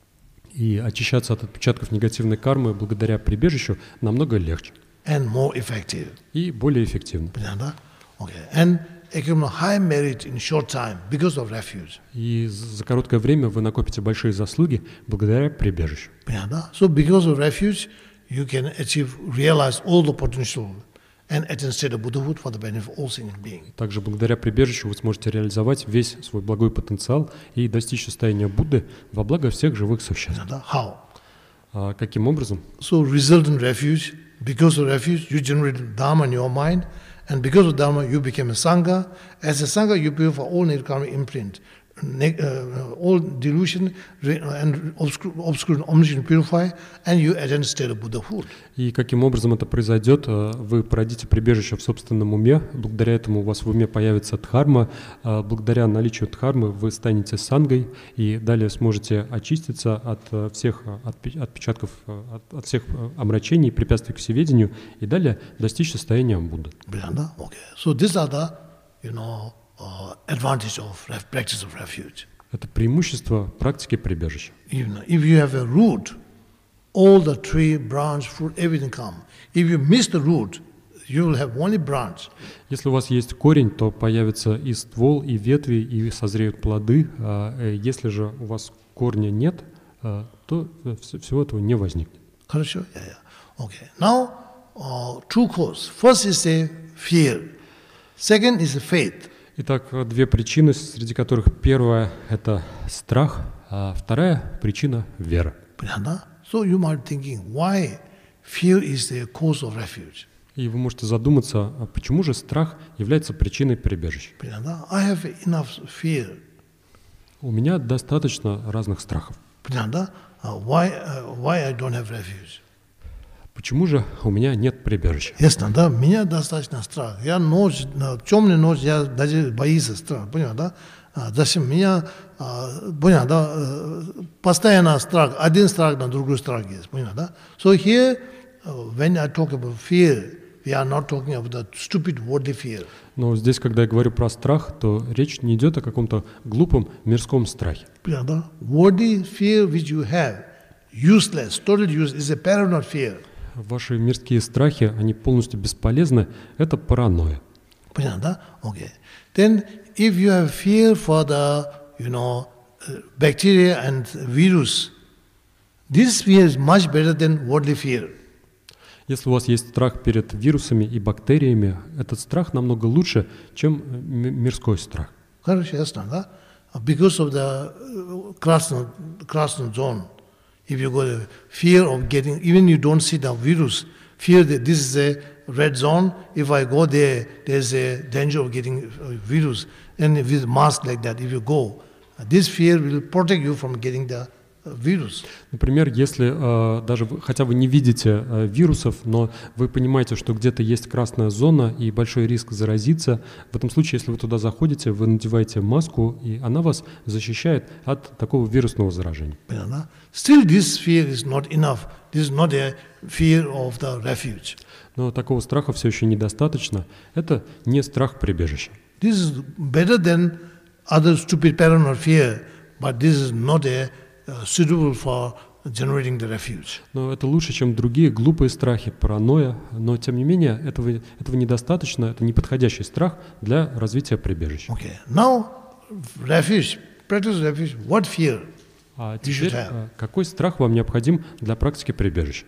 И очищаться от отпечатков негативной кармы благодаря прибежищу намного легче. And more effective. И более эффективно. Okay. And accumulate high merit in short time because of refuge. И за короткое время вы накопите большие заслуги благодаря прибежищу. So because of refuge, you can achieve, realize all the potential and attain state of Buddhahood for the benefit of all sentient beings. Также благодаря прибежищу вы сможете реализовать весь свой благой потенциал и достичь состояния Будды во благо всех живых существ. How? А каким образом? So resultant refuge, because of refuge, you generate Dharma in your mind, and because of Dharma, you become a Sangha. As a Sangha, you purify all negative karma imprint. Uh, all delusion and obscure, obscure omniscience purify, and you attain state of Buddhahood. И каким образом это произойдет? Вы породите прибежище в собственном уме, благодаря этому у вас в уме появится дхарма, благодаря наличию дхармы вы станете сангой, и далее сможете очиститься от всех отпечатков, от, от всех омрачений, препятствий к всеведению, и далее достичь состояния Будды. Okay. So these are the, you know, Uh, advantage of practice of refuge. Это преимущество практики прибежища. Even if you have a root, all the tree, branch, fruit, everything come. If you miss the root, you will have only branch. Если у вас есть корень, то появится и ствол, и ветви, и созреют плоды. Если же у вас корня нет, то всего этого не возникнет. Хорошо? Yeah, yeah. Okay. Now, uh, true cause. First is a fear. Second is a faith. Итак, две причины, среди которых первая – это страх, а вторая причина – вера. So you might be thinking, why fear is the cause of refuge? И вы можете задуматься, а почему же страх является причиной прибежища? I have enough fear. У меня достаточно разных страхов. Why, why I don't have refuge? Почему же у меня нет прибежища? Ясно, да? Меня достаточно страх. Я ночь, темную ночь, я даже боюсь страха, понял, да? Зачем меня, понял, да? Постоянно страх, один страх на другой страх есть, понял, да? So here, when I talk about fear, we are not talking about the stupid worldly fear. Но здесь, когда я говорю про страх, то речь не идет о каком-то глупом мирском страхе. Понял, да? Worldly fear which you have, useless, total useless, is a paranoid fear. Ваши мирские страхи, они полностью бесполезны, это паранойя. Понятно, да? Okay. Then, if you have fear for the, you know, bacteria and virus, this fear is much better than worldly fear. Если у вас есть страх перед вирусами и бактериями, этот страх намного лучше, чем мирской страх. Хорошо, ясно, да? Because of the krasna, krasna zone. If you got a fear of getting, even you don't see the virus, fear that this is a red zone, if I go there, there's a danger of getting a virus. And with mask like that, if you go, this fear will protect you from getting the virus. Например, если э, даже вы, хотя вы не видите э, вирусов, но вы понимаете, что где-то есть красная зона и большой риск заразиться, в этом случае, если вы туда заходите, вы надеваете маску, и она вас защищает от такого вирусного заражения. Still, this fear is not enough. This is not a fear of the refuge. Но такого страха все еще недостаточно. Это не страх прибежища. This is better than other stupid paranoid fear, but this is not a uh, suitable for generating the refuge. Но это лучше, чем другие глупые страхи, паранойя. Но тем не менее этого этого недостаточно. Это неподходящий страх для развития прибежища. Okay. Now, refuge, practice refuge. What fear? А теперь, какой страх вам необходим для практики прибежища?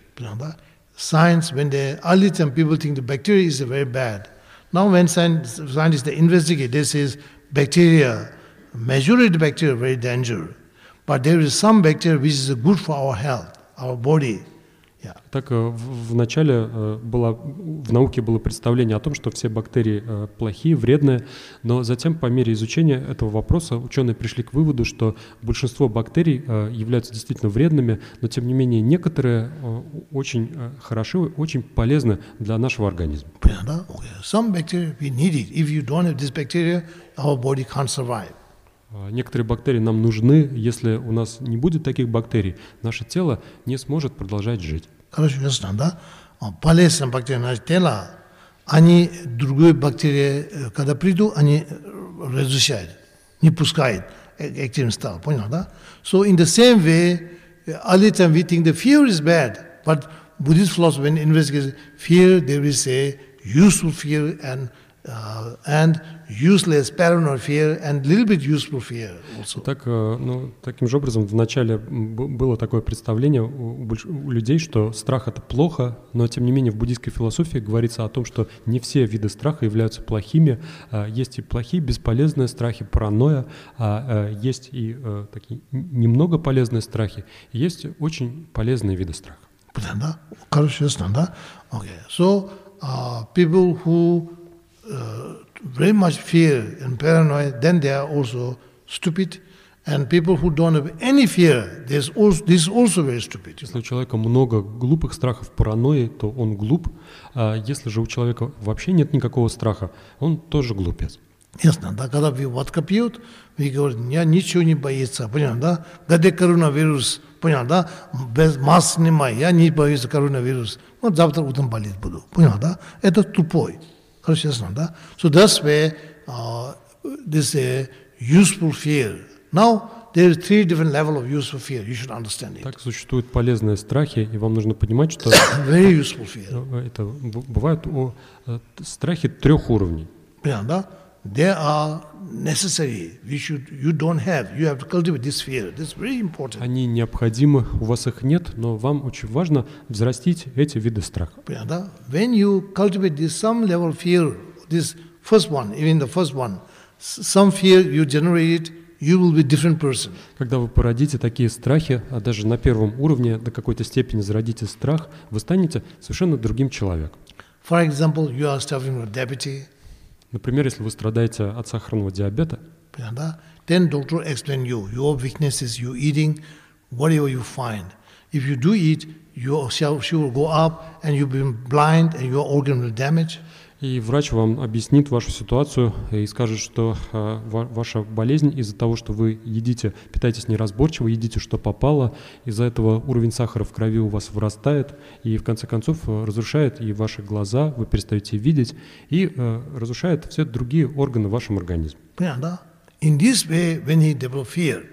Science, when the early time people think the bacteria is very bad. Now when science, scientists they investigate, they say bacteria, majority of the bacteria are very dangerous. But there is some bacteria which is good for our health, our body. Yeah. Так э, в, в начале э, было, в науке было представление о том, что все бактерии э, плохие, вредные, но затем по мере изучения этого вопроса ученые пришли к выводу, что большинство бактерий э, являются действительно вредными, но тем не менее некоторые э, очень э, хороши, очень полезны для нашего организма. Yeah, okay. Some bacteria we need it. If you don't have this bacteria, our body can't survive. Некоторые бактерии нам нужны. Если у нас не будет таких бактерий, наше тело не сможет продолжать жить. Короче, ясно, да? Полезные бактерии наше тело, они другие бактерии, когда придут, они разрушают, не пускают активный стал, понял, да? So in the same way, all the time we think the fear is bad, but Buddhist philosophy, when investigates fear, there is a useful fear and Uh, and useless paranoid fear and little bit useful fear also. Так, ну, таким же образом в начале было такое представление у, у людей, что страх — это плохо, но тем не менее в буддийской философии говорится о том, что не все виды страха являются плохими. Есть и плохие, бесполезные страхи, паранойя, а есть и такие немного полезные страхи, и есть очень полезные виды страха. Да? Короче, ясно, да? Okay. So, uh, people who Uh, very much fear and paranoia, then they are also stupid. And people who don't have any fear, this also, this is also very stupid. Если у человека много глупых страхов, паранойи, то он глуп. А если же у человека вообще нет никакого страха, он тоже глупец. Ясно, да? Когда вы водка пьют, вы говорите, я ничего не боится, понял, да? Гаде коронавирус, понял, да? Без масок снимай, я не боюсь коронавирус. Вот завтра утром болеть буду, понял, да? Это тупой. Да? So that's where uh, this is a useful fear. Now there are three different levels of useful fear. You should understand it. Так существуют полезные страхи, и вам нужно понимать, что very useful fear. Это бывают о, страхи трех уровней. Yeah, да? They are necessary. You should, you don't have. You have to cultivate this fear. This is very important. Они необходимы, у вас их нет, но вам очень важно взрастить эти виды страха. Yeah, да? When you cultivate this some level of fear, this first one, even the first one, some fear you generate, you will be different person. Когда вы породите такие страхи, а даже на первом уровне до какой-то степени зародите страх, вы станете совершенно другим человеком. For example, you are suffering from diabetes. Например, если вы страдаете от сахарного диабета, then doctor explain you your weaknesses, you eating whatever you find. If you do eat, your sugar will go up and you become blind and your organ will damage. И врач вам объяснит вашу ситуацию и скажет, что э, ваша болезнь из-за того, что вы едите, питаетесь неразборчиво, едите, что попало, из-за этого уровень сахара в крови у вас вырастает и в конце концов разрушает и ваши глаза, вы перестаете видеть, и э, разрушает все другие органы в вашем организме. In this way, when he develop fear,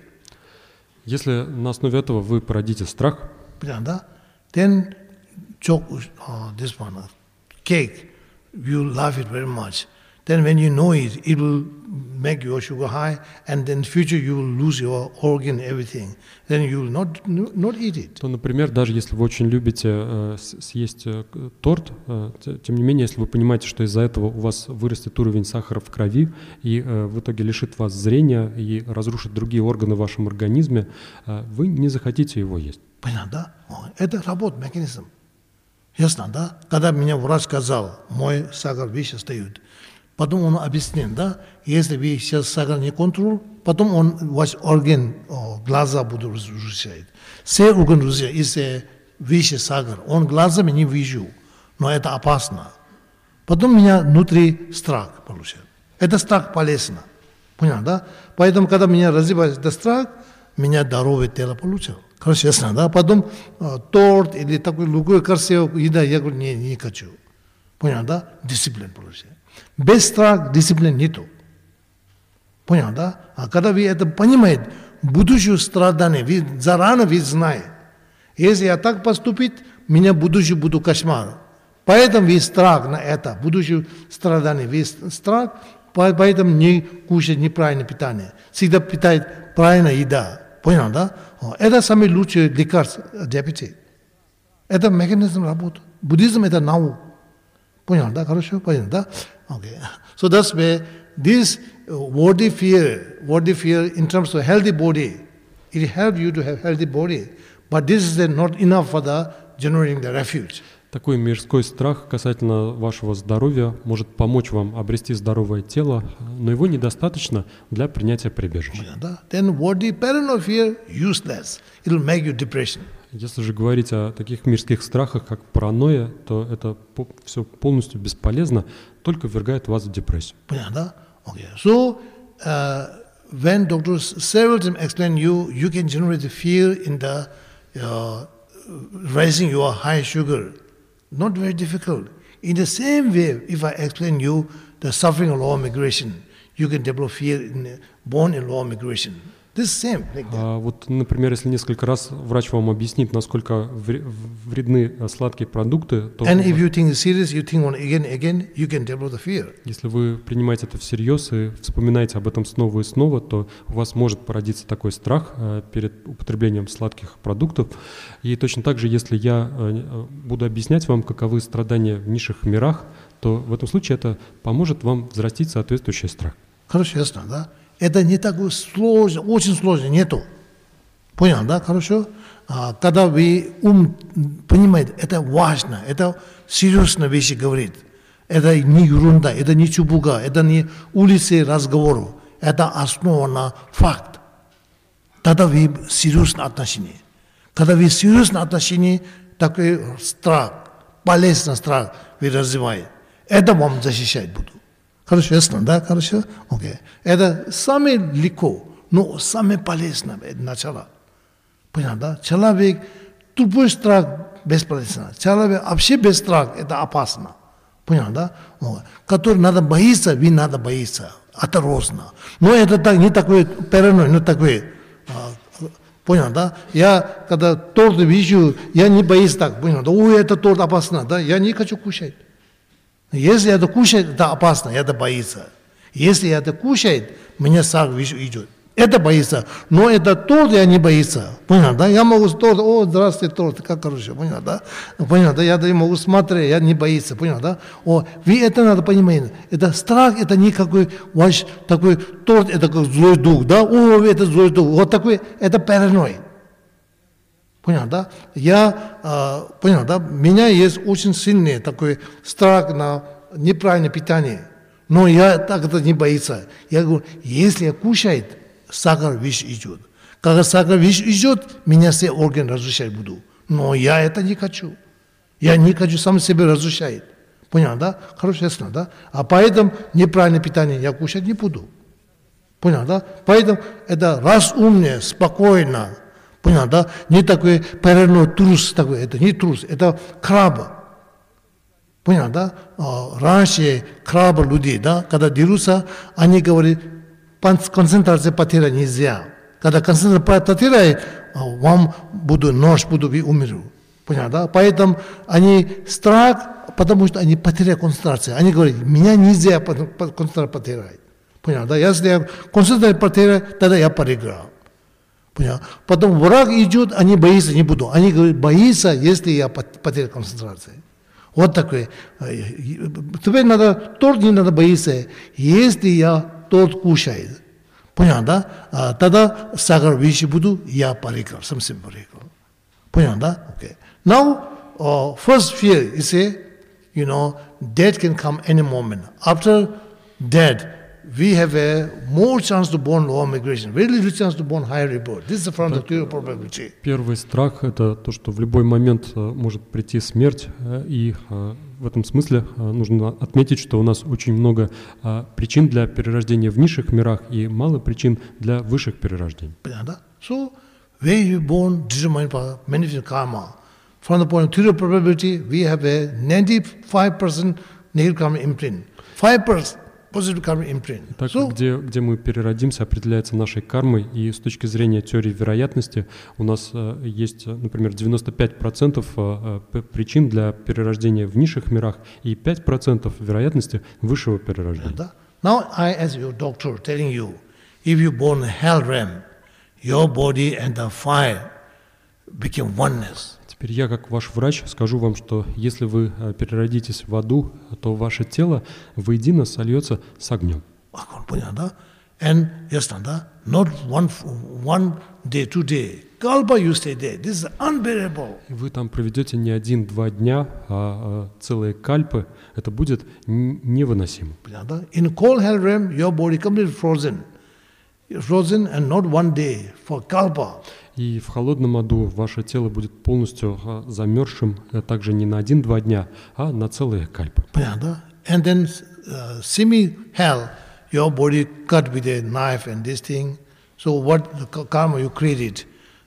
если на основе этого вы породите страх, then uh, this one, cake, you love it very much. Then when you know it, it will make your sugar high, and then in future you will lose your organ, everything. Then you will not not eat it. То, например, даже если вы очень любите э, съесть э, торт, э, тем не менее, если вы понимаете, что из-за этого у вас вырастет уровень сахара в крови и э, в итоге лишит вас зрения и разрушит другие органы в вашем организме, э, вы не захотите его есть. Понятно, да? Это работает механизм. Ясно, да? Когда меня врач сказал, мой сахар выше стоит, потом он объяснил, да, если вы сейчас сахар не контролируете, потом он ваш орган, о, глаза будут разрушать. Все органы разрушают, если выше сахар, он глазами не вижу, но это опасно. Потом у меня внутри страх получается. Это страх полезно. Понял, да? Поэтому, когда меня развивается этот страх, меня здоровое тело получилось. Короче, ясно, да? Потом э, торт или такой другой красивый еда, я говорю, не, не хочу. Понял, да? Дисциплин получается. Без страха дисциплин нету. Понял, да? А когда вы это понимаете, будущее страдание, вы заранее вы знаете. Если я так поступить, меня будущее будет кошмар. Поэтому вы страх на это, будущее страдание, вы страх, поэтому не кушать неправильное питание. Всегда питает правильная еда. Понял, да? Это самый лучший лекарство диабета. Это механизм работы. Буддизм это наука. Понял, да? Хорошо? Понял, да? Okay. So that's where this worthy fear, worthy fear in terms of healthy body, it helps you to have healthy body. But this is not enough for the generating the refuge. Такой мирской страх касательно вашего здоровья может помочь вам обрести здоровое тело, но его недостаточно для принятия прибежища. Then worldly paranoid fear useless. It will make you depression. Если же говорить о таких мирских страхах, как паранойя, то это по- все полностью бесполезно, только ввергает вас в депрессию. Okay. So uh, when doctors several times explain you, you can generate the fear in the uh, raising your high sugar. Not very difficult. In the same way, if I explain you the suffering of lower migration, you can develop fear in born in lower migration. This same. Like that. А вот, например, если несколько раз врач вам объяснит, насколько вре- вредны а, сладкие продукты, то And if you think it's serious, you think on again, again, you can develop the fear. если вы принимаете это всерьез и вспоминаете об этом снова и снова, то у вас может породиться такой страх а, перед употреблением сладких продуктов. И точно так же, если я а, буду объяснять вам, каковы страдания в низших мирах, то в этом случае это поможет вам взрастить соответствующий страх. Хорошо, ясно, да? Это не так сложно, очень сложно, нету. Понял, да, хорошо? А, когда вы ум понимаете, это важно, это серьезно вещи говорит. Это не ерунда, это не чубуга, это не улицы разговоров, это основано факт. Тогда вы серьезно отношение. Когда вы серьезно отношение, такой страх, полезный страх вы развиваете. Это вам защищать буду. Хорошо, ясно, да, хорошо? Окей. Это самое легко, но самое полезное это начало. Понятно, да? Человек, тупой страх бесполезен. Человек вообще без страха, это опасно. Понятно, да? Вот. Который надо бояться, вы надо бояться. Осторожно. Но это так, не такой паранойя, но такой. А, понял, да? Я, когда торт вижу, я не боюсь так. Понял, да? Ой, это торт опасно, да? Я не хочу кушать. Если это кушает, это опасно, это боится. Если это кушает, мне сак идет. Это боится. Но это торт я не боится. Понял, да? Я могу торт, о, здравствуйте, торт, как хорошо, понял, да? Понял, да? Я могу смотреть, я не боится, понял, да? О, вы это надо понимать. Это страх, это никакой ваш такой торт, это как злой дух, да? О, это злой дух. Вот такой, это паранойя. Понял, да? Я, э, понял, да? У меня есть очень сильный такой страх на неправильное питание. Но я так это не боится. Я говорю, если я кушаю, сахар вещь идет. Когда сахар вещь идет, меня все органы разрушать буду. Но я это не хочу. Я не хочу сам себя разрушать. Понял, да? Хорошо, ясно, да? А поэтому неправильное питание я кушать не буду. Понял, да? Поэтому это разумнее, спокойно. Понял, да? Не такой паранойя, трус такой, это не трус, это краба. Понял, да? Раньше краба людей, да, когда дерутся, они говорят, концентрация потеря нельзя. Когда концентрация потеряет, вам буду нож, буду вы умру. Понял, да? Поэтому они страх, потому что они потеряют концентрацию. Они говорят, меня нельзя концентрацию потерять. Понял, да? Если я концентрацию потеряю, тогда я проиграл. Понял? Потом враг идет, они боятся, не буду. Они говорят, боятся, если я потеряю концентрацию. Вот такой. Теперь надо, торт не надо бояться, если я торт кушаю. Понял, да? А, тогда сахар вещи буду, я проиграл, совсем проиграл. Понял, да? Okay. Now, uh, first fear is a, you know, death can come any moment. After death, we have a more chance to born lower migration, very little chance to born higher rebirth. This is from the theory of probability. Первый страх – это то, что в любой момент может прийти смерть, и в этом смысле нужно отметить, что у нас очень много причин для перерождения в низших мирах и мало причин для высших перерождений. So, where you born determined by manifest karma. From the point of theory of probability, we have a ninety-five percent negative karma imprint, five percent positive karma imprint. Так, So, где, где мы переродимся, определяется нашей кармой, и с точки зрения теории вероятности у нас э, есть, например, девяносто пять процентов э, э, причин для перерождения в низших мирах и пять процентов вероятности высшего перерождения. Now I, as your doctor, telling you, if you born in hell realm, your body and the fire become oneness. Теперь я, как ваш врач, скажу вам, что если вы переродитесь в аду, то ваше тело воедино сольется с огнем. Понятно, да? And yes, Nanda, not one, one day, two day. Kalpa you stay there. This is unbearable. Вы там проведете не один-два дня, а, а целые кальпы. Это будет н- невыносимо. In cold hell realm, your body completely frozen. Frozen and not one day for kalpa. И в холодном аду ваше тело будет полностью а, замерзшим, а также не на один-два дня, а на целые кальпы. And then uh, semi-hell, your body cut with a knife and this thing. So what the karma you created,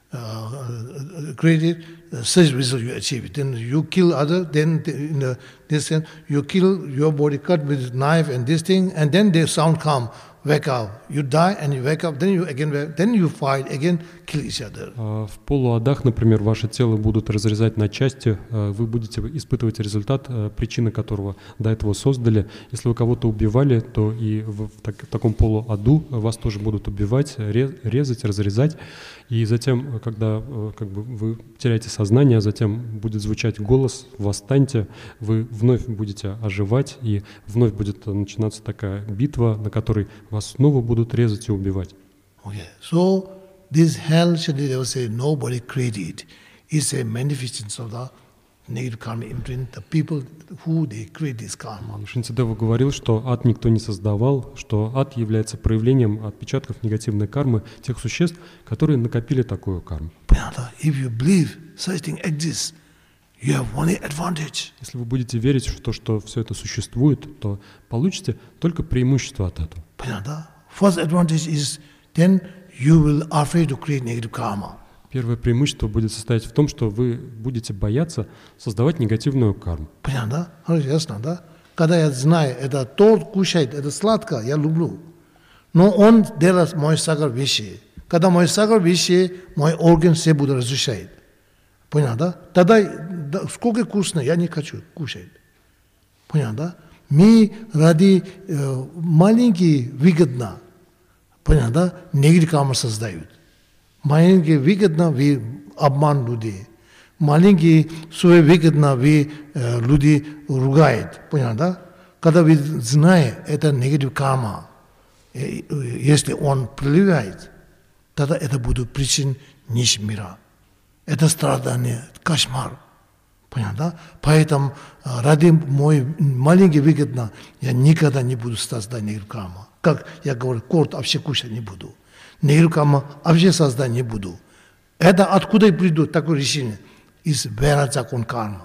uh, created, uh, such result you achieve. Then you kill other, then in the, this sense, you kill your body cut with knife and this thing, and then the sound come. Wake up. You die and you wake up, then you again, then you fight again, kill each other. В полуадах, например, ваше тело будут разрезать на части, вы будете испытывать результат, причины которого до этого создали. Если вы кого-то убивали, то и в, так, в таком полуаду вас тоже будут убивать, резать, разрезать. И затем, когда как бы, вы теряете сознание, затем будет звучать голос «Восстаньте», вы вновь будете оживать, и вновь будет начинаться такая битва, на которой вас снова будут резать и убивать. Okay. So this hell, they will say, nobody created. It's a manifestation of the negative karma imprint. The people who they create this karma. Шантидева говорил, что ад никто не создавал, что ад является проявлением отпечатков негативной кармы тех существ, которые накопили такую карму. If you believe such thing exists, you have only advantage. Если вы будете верить в то, что все это существует, то получите только преимущество от этого. First advantage is then you will afraid to create negative karma. Первое преимущество будет состоять в том, что вы будете бояться создавать негативную карму. Понятно, да? Ясно, да? Когда я знаю, это тот кушает, это сладко, я люблю. Но он делает мой сахар вещи. Когда мой сахар вещи, мой орган все будет разрушать. Понятно, да? Тогда да, сколько вкусно, я не хочу кушать. Понятно, да? Мы ради э, маленький выгодно, понятно, да? Негатив карма создают. Маленький выгодно вы обман людей. Маленький свой выгодно вы э, люди ругают. Понятно, да? Когда вы знаете, это негатив карма, э, э, если он проявляет, тогда это будет причин низшего мира. Это страдание, кошмар. Понятно, да? Поэтому ради мой маленький выгодно я никогда не буду создать негатив карма. Как я говорю, корт вообще кушать не буду. Негатив карма вообще создать не буду. Это откуда придет такое решение? Из вера закон карма.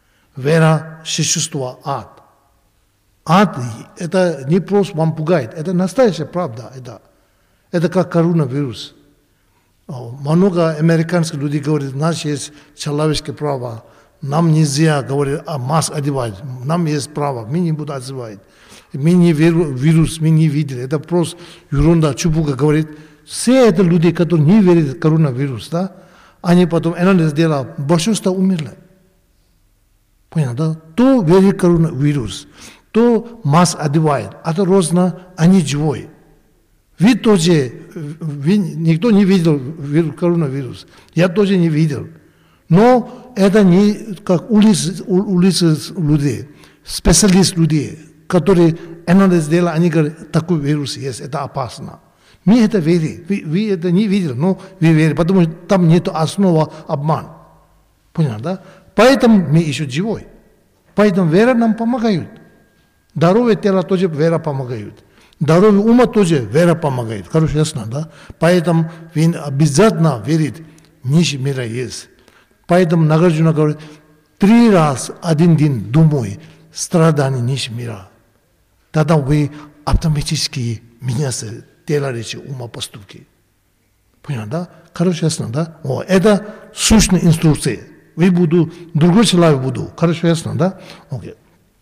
Вера существа ад. Ад это не просто вам пугает, это настоящая правда. Это, это как коронавирус. Много американских людей говорят, у нас есть человеческое право. Нам нельзя, говорить, а маск одевать. Нам есть право, мы не будем одевать. Мы не верим в вирус, мы не видели. Это просто ерунда, чупука говорит. Все это люди, которые не верят в коронавирус, да, они потом анализ делали, большинство умерли. Понятно, да? То верит в коронавирус, то маск одевает, а то розно, они живой. Вы тоже, вы, никто не видел коронавирус, я тоже не видел. Но это не как улицы, улицы людей, специалист людей, которые анализ делают, они говорят, такой вирус есть, это опасно. Мы это верим, вы, вы это не видели, но вы верите, потому что там нет основы обман. Понятно, да? Поэтому мы еще живой. Поэтому вера нам помогает. Здоровье тела тоже вера помогает. Здоровье ума тоже вера помогает. Хорошо, ясно, да? Поэтому вы обязательно верите, низший мир есть. Поэтому Нагарджуна говорит, три раз один день думай, страдания низшего мира. Тогда вы автоматически меняете тело, речи, ума, поступки. Понятно, да? Хорошо, ясно, да? О, это сущная инструкция. Вы буду, другой человек буду. Хорошо, ясно, да? Okay.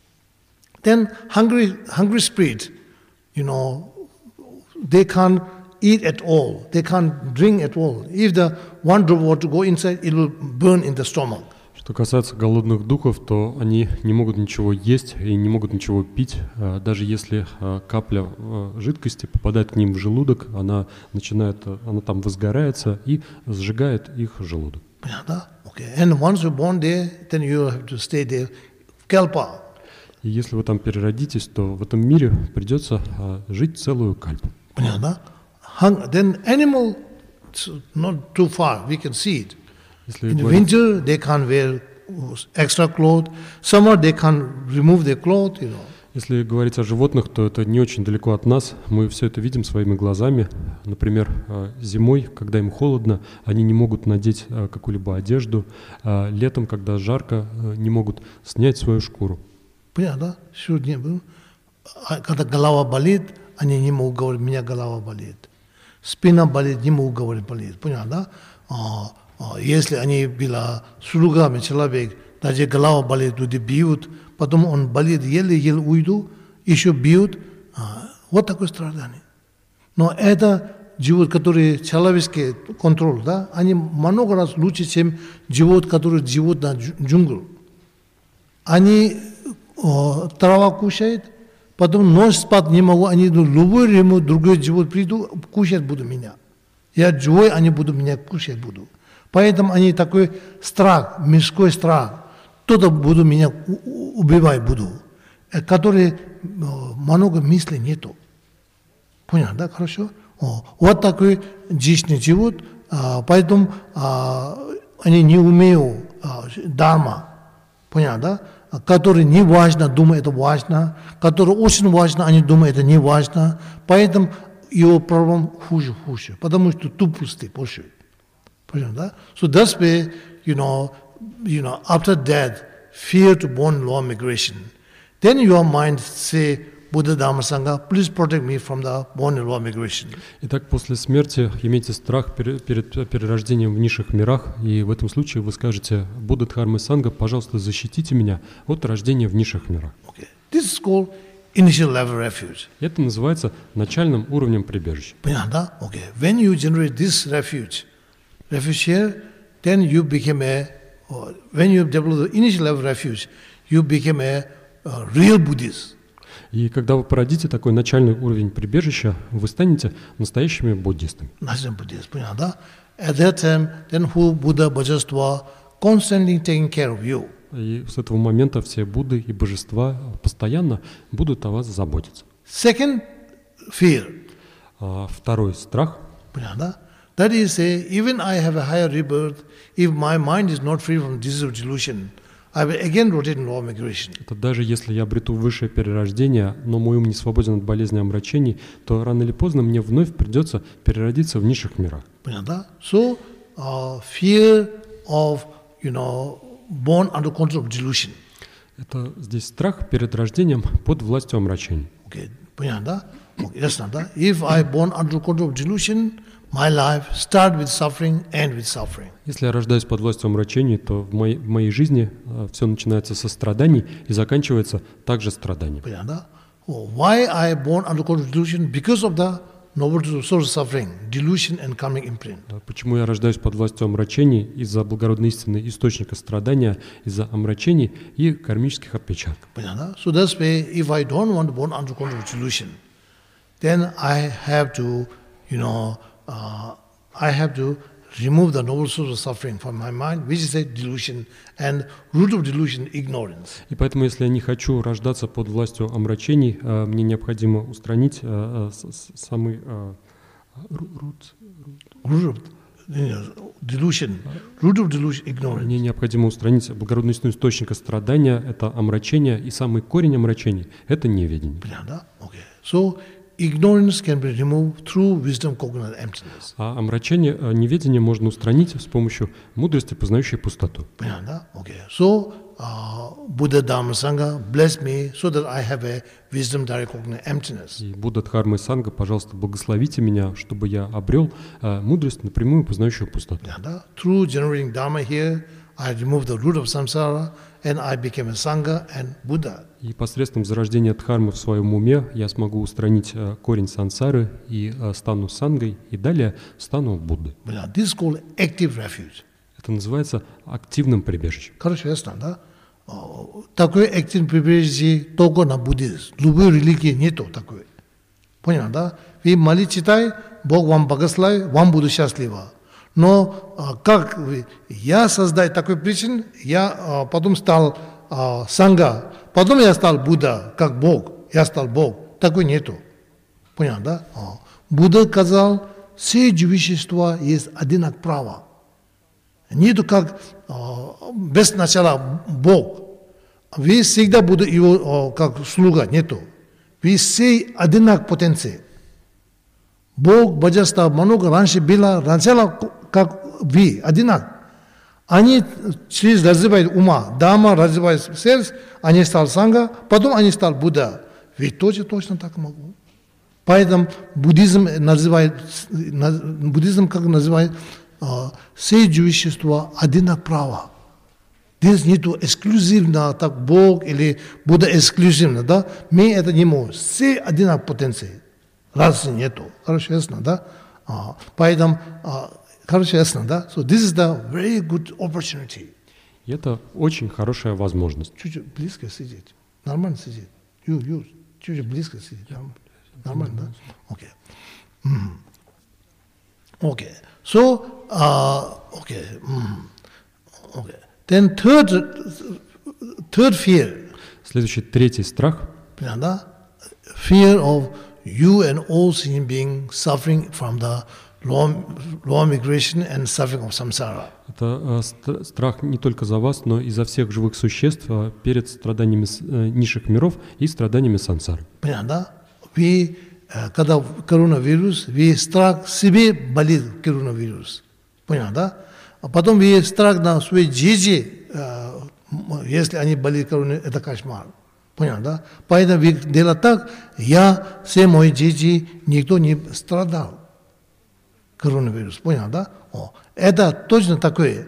Then hungry, hungry spirit, you know, they can't eat at all. They can't drink at all. If the one drop water go inside, it will burn in the stomach. Что касается голодных духов, то они не могут ничего есть и не могут ничего пить. Даже если капля жидкости попадает к ним в желудок, она начинает, она там возгорается и сжигает их желудок. Okay. And once you're born there, then you have to stay there. Kalpa. И если вы там переродитесь, то в этом мире придется жить целую кальпу. Понятно, да? Then animal, not too far, we can see it. Если In говорить, winter, they can't wear extra clothes. Summer, they can't remove their clothes, you know. если говорить о животных, то это не очень далеко от нас. Мы все это видим своими глазами. Например, э, зимой, когда им холодно, они не могут надеть э, какую-либо одежду. А летом, когда жарко, э, не могут снять свою шкуру. Понятно, да? Сегодня был. А когда голова болит, они не могут говорить, у меня голова болит. Спина болит, не могут говорить, болит. Понятно, да? А, а, если они были слугами, человек, даже голова болит, люди бьют, потом он болит, еле-еле уйду, еще бьют. А, вот такое страдание. Но это живот, который человеческий контроль, да? Они много раз лучше, чем живот, который живут на джунгле. Они о, трава кушают, потом ночь спать не могу, они любой ремонт, другой живот приду, кушать буду меня. Я живой, они будут меня кушать буду. Поэтому они такой страх, мирской страх. Кто-то буду меня убивать буду, который много мыслей нету. Понятно, да, хорошо? О, вот такой жизненный живот, а, поэтому а, они не умеют а, дарма. Понятно, да? Который не важно, думают, это важно. Который очень важно, они думают, это не важно. Поэтому его проблем хуже, хуже. Потому что тупости больше. Понятно, да? So that's why, you know, you know, after death, fear to born law migration. Then your mind say, Buddha Dhamma Sangha, please protect me from the born law migration. Итак, после смерти имейте страх перед, перед перерождением в низших мирах, и в этом случае вы скажете: Будда Дхарма Санга, пожалуйста, защитите меня от рождения в низших мирах. Okay. This is called initial level refuge. Это называется начальным уровнем прибежища. Понятно? Okay. When you generate this refuge, refuge here, then you become a, or when you develop the initial level refuge, you become a, a real Buddhist. И когда вы породите такой начальный уровень прибежища, вы станете настоящими буддистами. National Buddhist, понятно, да? At that time, then who Buddha Bhajastva constantly taking care of you. И с этого момента все Будды и божества постоянно будут о вас заботиться. Second, fear. А второй страх. Понятно, да? That is, say, even I have a higher rebirth, if my mind is not free from disease of delusion, I will again rotate in law of migration. Это даже если я обрету высшее перерождение, но мой ум не свободен от болезни омрачений, то рано или поздно мне вновь придется переродиться в низших мирах. Понятно? So, uh, fear of, you know, born under control of delusion. Это здесь страх перед рождением под властью омрачений. Okay, понятно? Okay, ясно, да? If I born under control of delusion, my life start with suffering, end with suffering. Если я рождаюсь под властью омрачений, то в моей, в моей жизни э, все начинается со страданий и заканчивается также страданием. Понятно? Oh, why I born under control of delusion? Because of the noble source of suffering, delusion and karmic imprint. Почему я рождаюсь под властью омрачений? Из-за благородной истины источника страдания, из-за омрачений и кармических отпечатков. Понятно? So that's why if I don't want to born under control of delusion, then I have to, you know, uh, I have to remove the noble source of suffering from my mind, which is a delusion, and root of delusion, ignorance. И поэтому, если я не хочу рождаться под властью омрачений, э, мне необходимо устранить э, э, с- самый э, root, Root of delusion, root of delusion, ignorance. мне необходимо устранить благородную истину источника страдания, это омрачение, и самый корень омрачений – это неведение. Понятно? Okay. So ignorance can be removed through wisdom, cognizant emptiness. А омрачение, э, неведение можно устранить с помощью мудрости, познающей пустоту. Понятно? Okay. So uh, Buddha Dhamma Sangha bless me so that I have a wisdom, direct, cognizant emptiness. И Будда Дхарма и Санга, пожалуйста, благословите меня, чтобы я обрел э, мудрость, напрямую познающую пустоту. Понятно? Through generating Dharma here, I remove the root of samsara and I became a Sangha and Buddha. И посредством зарождения Дхармы в своем уме я смогу устранить э, корень сансары и э, стану сангой, и далее стану Буддой. Понятно? This is called active refuge. Это называется активным прибежищем. Хорошо, ясно, да? О, такой активный прибежище только на буддизм. Любой религии нету такой. Понятно, да? Вы молитесь, читай, Бог вам благословит, вам буду счастливо. Но а, как вы, я создаю такой причин, я а, потом стал а, санга, потом я стал Будда, как Бог, я стал Бог. Такой нету. Понятно, да? А, Будда сказал, все живущества есть одинаковое право. Нету как без начала Бог. Вы всегда будете его как слуга, нету. Вы все одинаковые потенции. Бог, божество много раньше было, начало как вы, одинаково. Они через развивают ума, дама развивает сердце, они стали санга, потом они стали Будда. Вы тоже точно так могу. Поэтому буддизм называет, буддизм как называет, все живущества одинаковое право. Здесь нету эксклюзивно, так Бог или Будда эксклюзивно, да? Мы это не можем. Все одинаковые потенции. Разницы нету. Хорошо, ясно, да? А, поэтому, а, хорошо, ясно, да? So this is the very good opportunity. И это очень хорошая возможность. Чуть-чуть близко сидеть. Нормально сидеть. You, you, чуть-чуть близко сидеть. Нормально, да? Окей. Окей. So, uh, okay. Mm. Okay. Then third, third fear. Следующий, третий страх. Fear of you and all sentient beings suffering from the law, law migration and suffering of samsara. Это э, страх не только за вас, но и за всех живых существ э, перед страданиями э, низших миров и страданиями сансары. We, э, когда коронавирус, we страх себе болит коронавирус. Понятно, да? А потом вы страх на свои дети, э, если они болеют коронавирусом, это кошмар. Понятно, да? Поэтому вы делаете так, я, все мои дети, никто не страдал коронавирус. Понятно, да? О, это точно такое.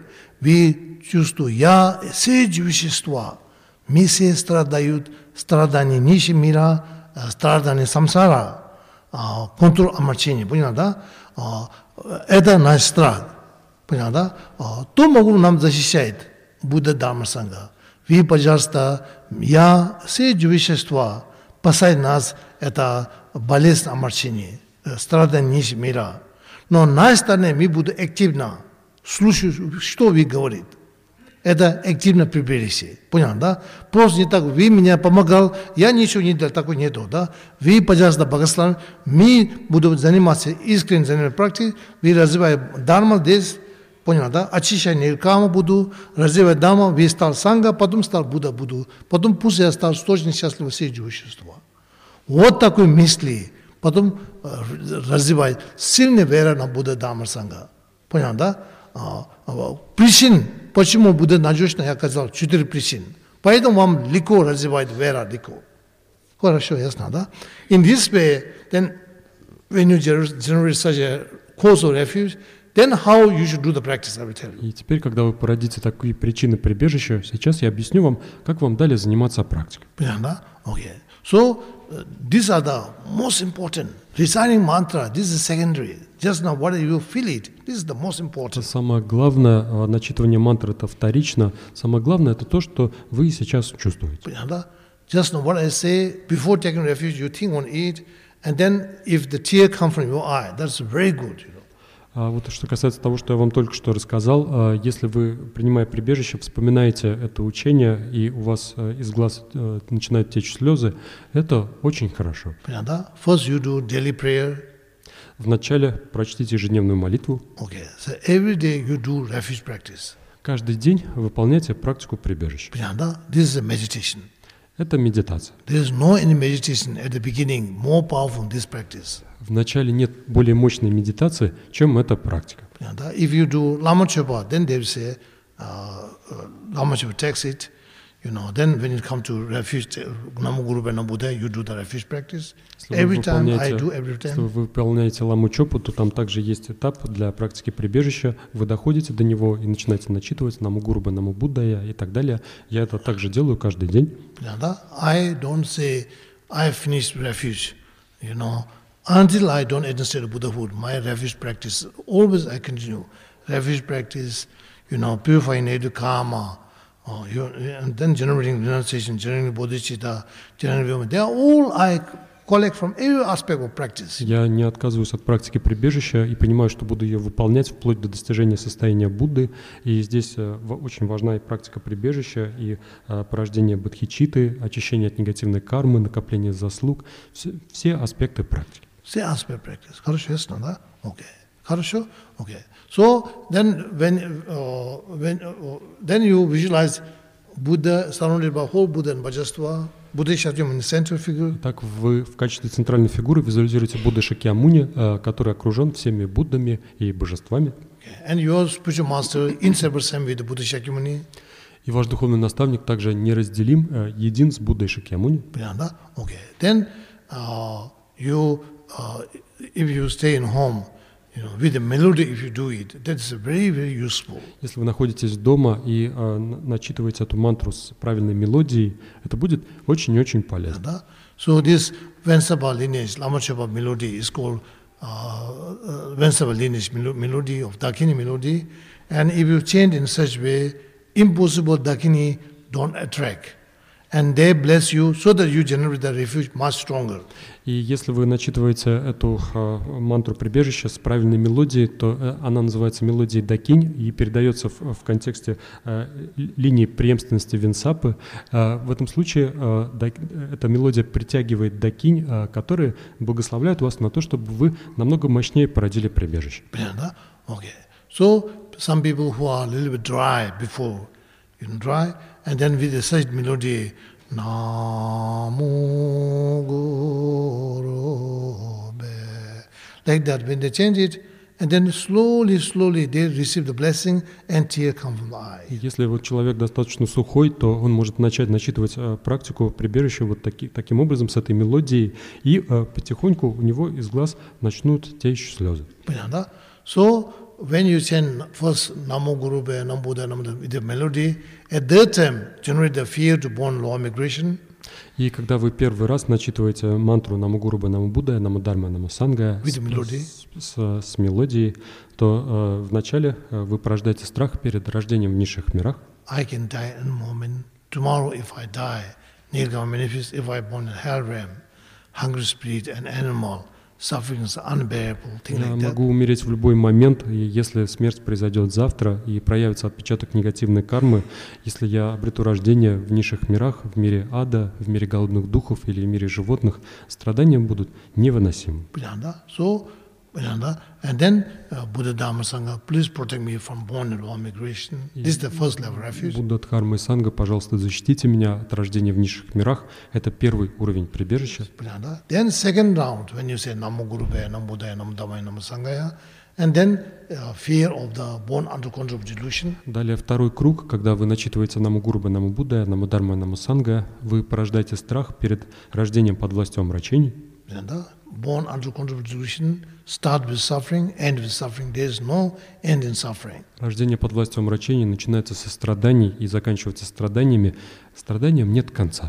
Вы чувствуете, я, все существа, мы все страдают, страдания низшего мира, страдания самсара, контроль омрачения. Понятно, да? Это наш страх. Понятно, да? То могу нам защищать Будда Дharma Санга. Вы, пожалуйста, я, все существа, спасай нас, это болезнь омрачения, страдания низшего мира. Но на нашей стороне мы будем активно слушать, что вы говорите. Это активно прибережьте. Понятно, да? Просто не так, вы меня помогал, я ничего не делал, такого нету, да? Вы, пожалуйста, благословен, мы будем заниматься искренней заниматься практикой, вы развиваете дharma здесь, понятно, да? Очищение кама буду, развивать дharma, вы стал санга, потом стал Будда буду, потом пусть я стал точно счастливым все существа. Вот такой мысли, потом развивать сильная вера на Будда Дharma Санга. Понятно, да? А, а, причин, почему Будда надежно, я сказал, четыре причины. Поэтому вам легко развивает вера, легко. Хорошо, ясно, да? In this way, then, when you generate such a cause of refuge, then how you should do the practice, I will tell you. И теперь, когда вы породите такие причины прибежища, сейчас я объясню вам, как вам далее заниматься практикой. Понятно, да? Okay. So, uh, these are the most important. Reciting mantra, this is secondary. Just now, whether you feel it, this is the most important. Это самое главное, начитывание мантры это вторично. Самое главное это то, что вы сейчас чувствуете. Понятно? Just now, what I say, before taking refuge, you think on it, and then if the tear comes from your eye, that's very good, you know. А вот что касается того, что я вам только что рассказал, если вы, принимая прибежище, вспоминаете это учение, и у вас из глаз начинают течь слезы, это очень хорошо. First you do daily prayer. Вначале прочтите ежедневную молитву. Okay. So every day you do refuge practice. Каждый день выполняйте практику прибежища. This is a meditation. Это медитация. There is no any meditation at the beginning more powerful than this practice. Вначале нет более мощной медитации, чем эта практика. If you do Lama Chopa, then they will say, uh, Lama Chopa takes it, you know. Then when you come to refuge, Namo Guru Bena Buddha, you do the refuge practice. Every time I do, every time. Если вы выполняете Ламу Чопу, то там также есть этап для практики прибежища. Вы доходите до него и начинаете начитывать Намо Гуру Бена Буддая и так далее. Я это также делаю каждый день. I don't say I finished refuge, you know. Until I don't administer Buddhahood, my refuge practice, always I continue. Refuge practice, you know, purifying native karma, oh, you, and then generating renunciation, generating bodhicitta, generating, they are all I collect from every aspect of practice. Я не отказываюсь от практики прибежища и понимаю, что буду ее выполнять вплоть до достижения состояния Будды. И здесь очень важна и практика прибежища, и порождение бодхичитты, очищение от негативной кармы, накопление заслуг, все, все аспекты практики. Say aspect practice. Хорошо, ясно, да? Okay. Хорошо? Okay. So then when uh, when uh, then you visualize Buddha surrounded by whole Buddha and Vajrasattva, Buddha Shakyamuni central figure. Так вы в качестве центральной фигуры визуализируете Будду Шакьямуни, который окружен всеми Буддами и божествами. Okay. And your spiritual master inseparable same with the Buddha Shakyamuni. И ваш духовный наставник также неразделим, един с Буддой Шакьямуни. Okay. Then uh, you, uh, if you stay in home, you know, with the melody, if you do it, that's very, very useful. Если вы находитесь дома и uh, начитываете эту мантру с правильной мелодией, это будет очень-очень полезно. So this Vensapa lineage, Lamachapa melody is called uh, uh, Vensapa lineage melody of Dakini melody, and if you chant in such way, impossible Dakini don't attract. And they bless you so that you generate the refuge much stronger. И если вы начитываете эту uh, мантру прибежища с правильной мелодией, то uh, она называется мелодией Дакинь и передается в, в контексте uh, линии преемственности Венсапы. Uh, в этом случае uh, да, эта мелодия притягивает Дакинь, uh, которые благословляют вас на то, чтобы вы намного мощнее породили прибежище. Okay. So some people who are a little bit dry before, you know, dry, and then with such melody, Namo Guru Be, like that, when they change it, and then slowly, slowly they receive the blessing, and tear come from the eye. Если вот человек достаточно сухой, то он может начать начитывать uh, практику прибежища вот таки, таким образом, с этой мелодией, и uh, потихоньку у него из глаз начнут течь слезы. So, when you chant first Namo Guru Be, Namo Buddha, Namo with the melody, at that time generate the fear to born law migration. И когда вы первый раз начитываете мантру Намо Гуру Бе, Намо Будда, Намо Дарма, Намо Санга с, с, с мелодией, то э, вначале э, вы порождаете страх перед рождением в низших мирах. I can die in a moment. Tomorrow, if I die, Nirgama manifests. If I born in hell realm, hungry spirit and animal. Я могу умереть в любой момент, и если смерть произойдет завтра и проявится отпечаток негативной кармы, если я обрету рождение в низших мирах, в мире ада, в мире голодных духов или в мире животных, страдания будут невыносимы. And then uh, Buddha Dharma Sangha, please protect me from born and law migration. This is the first level refuge. Будда Дхарма и Санга, пожалуйста, защитите меня от рождения в низших мирах. Это первый уровень прибежища. Then second round, when you say Namo Guru Be, Namo Buddha, Namo Dhamma, Namo Sanghaya, and then uh, fear of the born under control of delusion. Далее второй круг, когда вы начитываете Намо Гуру Бе, Намо Будда, Намо Дхарма, Намо Санга, вы порождаете страх перед рождением под властью омрачений. Born under control of delusion, start with suffering, end with suffering. There is no end in suffering. Рождение под властью омрачений начинается со страданий и заканчивается страданиями. Страданиям нет конца.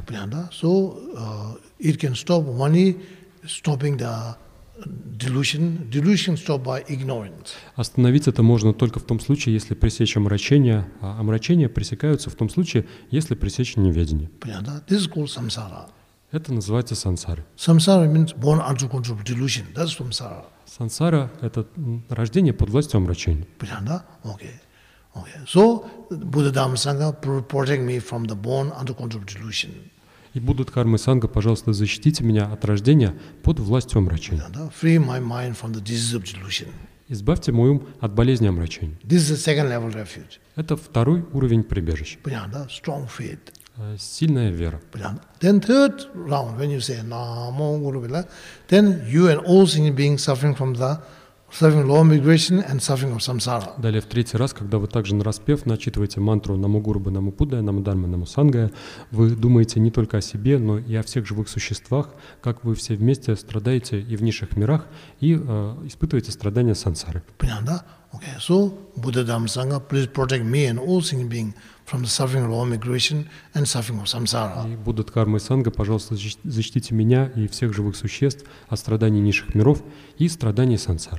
So uh, it can stop only stopping the delusion. Delusion stop by ignorance. Остановить это можно только в том случае, если пресечь омрачение, а омрачения пресекаются в том случае, если пресечь неведение. This is called samsara. Это называется сансара. Samsara means born under control of delusion. That's samsara. Сансара – это рождение под властью омрачений. Okay. Okay. So Buddha Dhamma Sangha protect me from the born under control of delusion. И Будда Дхарма и Санга, пожалуйста, защитите меня от рождения под властью омрачений. Free my mind from the disease of delusion. Избавьте мой ум от болезни омрачений. This is the second level refuge. Это второй уровень прибежища. Strong faith. Сильная вера. Then third round, when you say Namo Guru Bila, then you and all sentient beings suffering from the suffering law migration and suffering of samsara. Далее в третий раз, когда вы также нараспев начитываете мантру Намо Гуру Бе, Намо Будда, Намо Дхарма, Намо Санга, вы думаете не только о себе, но и о всех живых существах, как вы все вместе страдаете и в низших мирах, и э, испытываете страдания сансары. Okay, so Buddha Dhamma Sangha, please protect me and all sentient beings from the suffering of law migration and suffering of samsara. И Будда Дхарма и Санга, пожалуйста, защитите меня и всех живых существ от страданий низших миров и страданий сансары.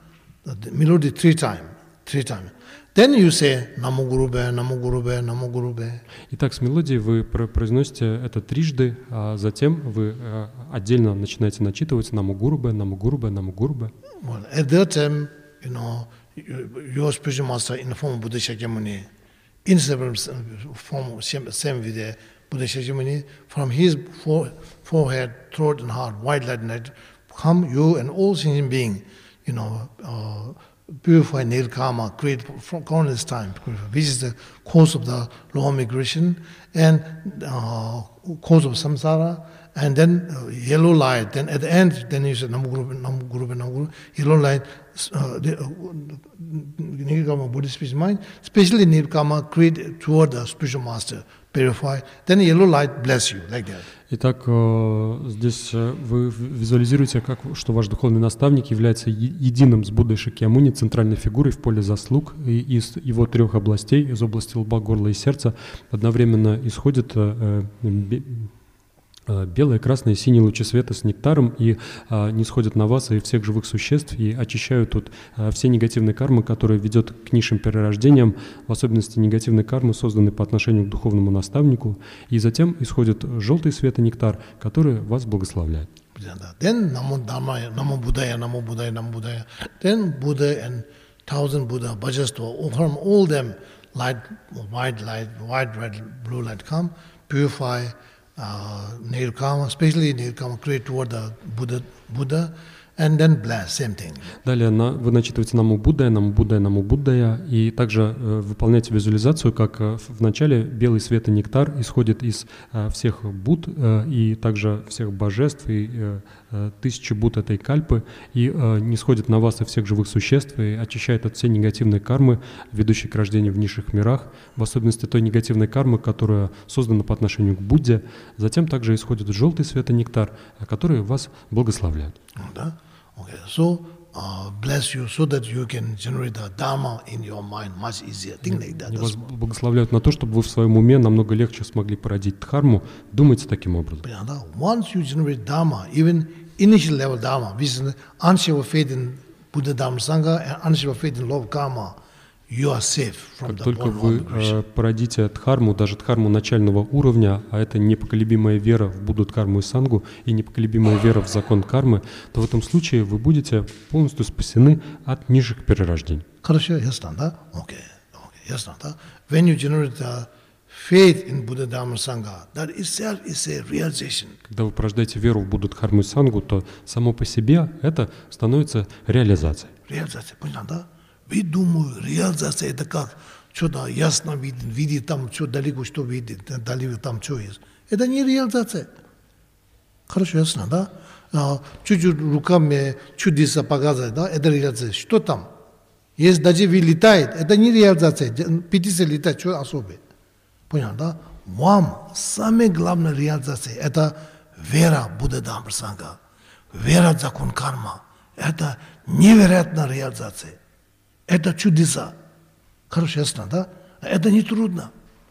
The melody three times, three times. Then you say Namo Guru Be, Namo Guru Be, Namo Guru Be. Итак, с мелодией вы произносите это трижды, а затем вы отдельно начинаете начитывать Намо Гуру Бе, Намо Гуру Бе, Намо Гуру Бе. Well, at that time, you know, your spiritual master in the form of Buddha Shakyamuni, inseparable form, same, same with the Buddha Shakyamuni, from his forehead, throat and heart, white light night come, you and all sentient being, you know, uh, purify nirkama, create from countless time, which is the cause of the law of migration and uh, cause of samsara, and then uh, yellow light. Then at the end, then you say Namo Guru, Namo Guru, Namo Guru. Yellow light, uh, the, uh, nirkama, Buddhist speech mind, especially nirkama, create toward the spiritual master, purify. Then yellow light bless you, like that. Итак, здесь вы визуализируете, как, что ваш духовный наставник является единым с Буддой Шакьямуни, центральной фигурой в поле заслуг, и из его трех областей, из области лба, горла и сердца, одновременно исходит белые, красные, синие лучи света с нектаром и а, не сходят на вас и всех живых существ и очищают тут а, все негативные кармы, которые ведет к низшим перерождениям, в особенности негативные кармы, созданные по отношению к духовному наставнику, и затем исходит желтый свет и нектар, который вас благословляет. Then Namo Dhamma, Namo Buddhaya, Namo Buddhaya, Namo Buddhaya. Then Buddha and thousand Buddha, Bhajastva, from all them light, white light, white, red, blue light come, purify. Uh, nirkama, especially nirkama, create toward the Buddha, Buddha, and then bless, same thing. Далее на, вы начитываете Наму Буддая, Наму Буддая, Наму Буддая, и также э, выполняете визуализацию, как э, в начале белый свет и нектар исходит из э, всех Будд э, и также всех божеств и э, э, тысячи Будд этой кальпы, и э, не сходит на вас и всех живых существ, и очищает от всей негативной кармы, ведущей к рождению в низших мирах, в особенности той негативной кармы, которая создана по отношению к Будде. Затем также исходит желтый свет и нектар, который вас благословляют. Да? Okay, so uh, bless you so that you can generate the dharma in your mind much easier. Think like that. И вас благословляют на то, чтобы вы в своем уме намного легче смогли породить дхарму. Думайте таким образом. Once you generate dharma, even initial level dharma, which is unshakable faith in Buddha Dhamma Sangha and unshakable faith in law of karma, you are safe from как the только born вы э, породите дхарму, даже дхарму начального уровня, а это непоколебимая вера в Будду, Дхарму и Сангу и непоколебимая вера в закон кармы, то в этом случае вы будете полностью спасены от низших перерождений. Хорошо, ясно, да? Окей, окей, ясно, да? When you generate the faith in Buddha Dhamma Sangha, that itself is a realization. Когда вы порождаете веру в Будду, Дхарму и Сангу, то само по себе это становится реализацией. Реализация, понятно, да? We думаем, реализация это как, что-то ясно видит, видит там, что далеко, что видит, далеко там, что есть. Это не реализация. Хорошо, ясно, да? А, чуть-чуть руками чудеса показывать, да? Это реализация. Что там? Если даже вы летает, это не реализация. Птица летает, что особое? Понятно, да? Вам самая главная реализация – это вера в Будда Дhamма Сангха, вера в закон карма. Это невероятная реализация. Это чудеса. Хорошо, ясно, да? Это не трудно.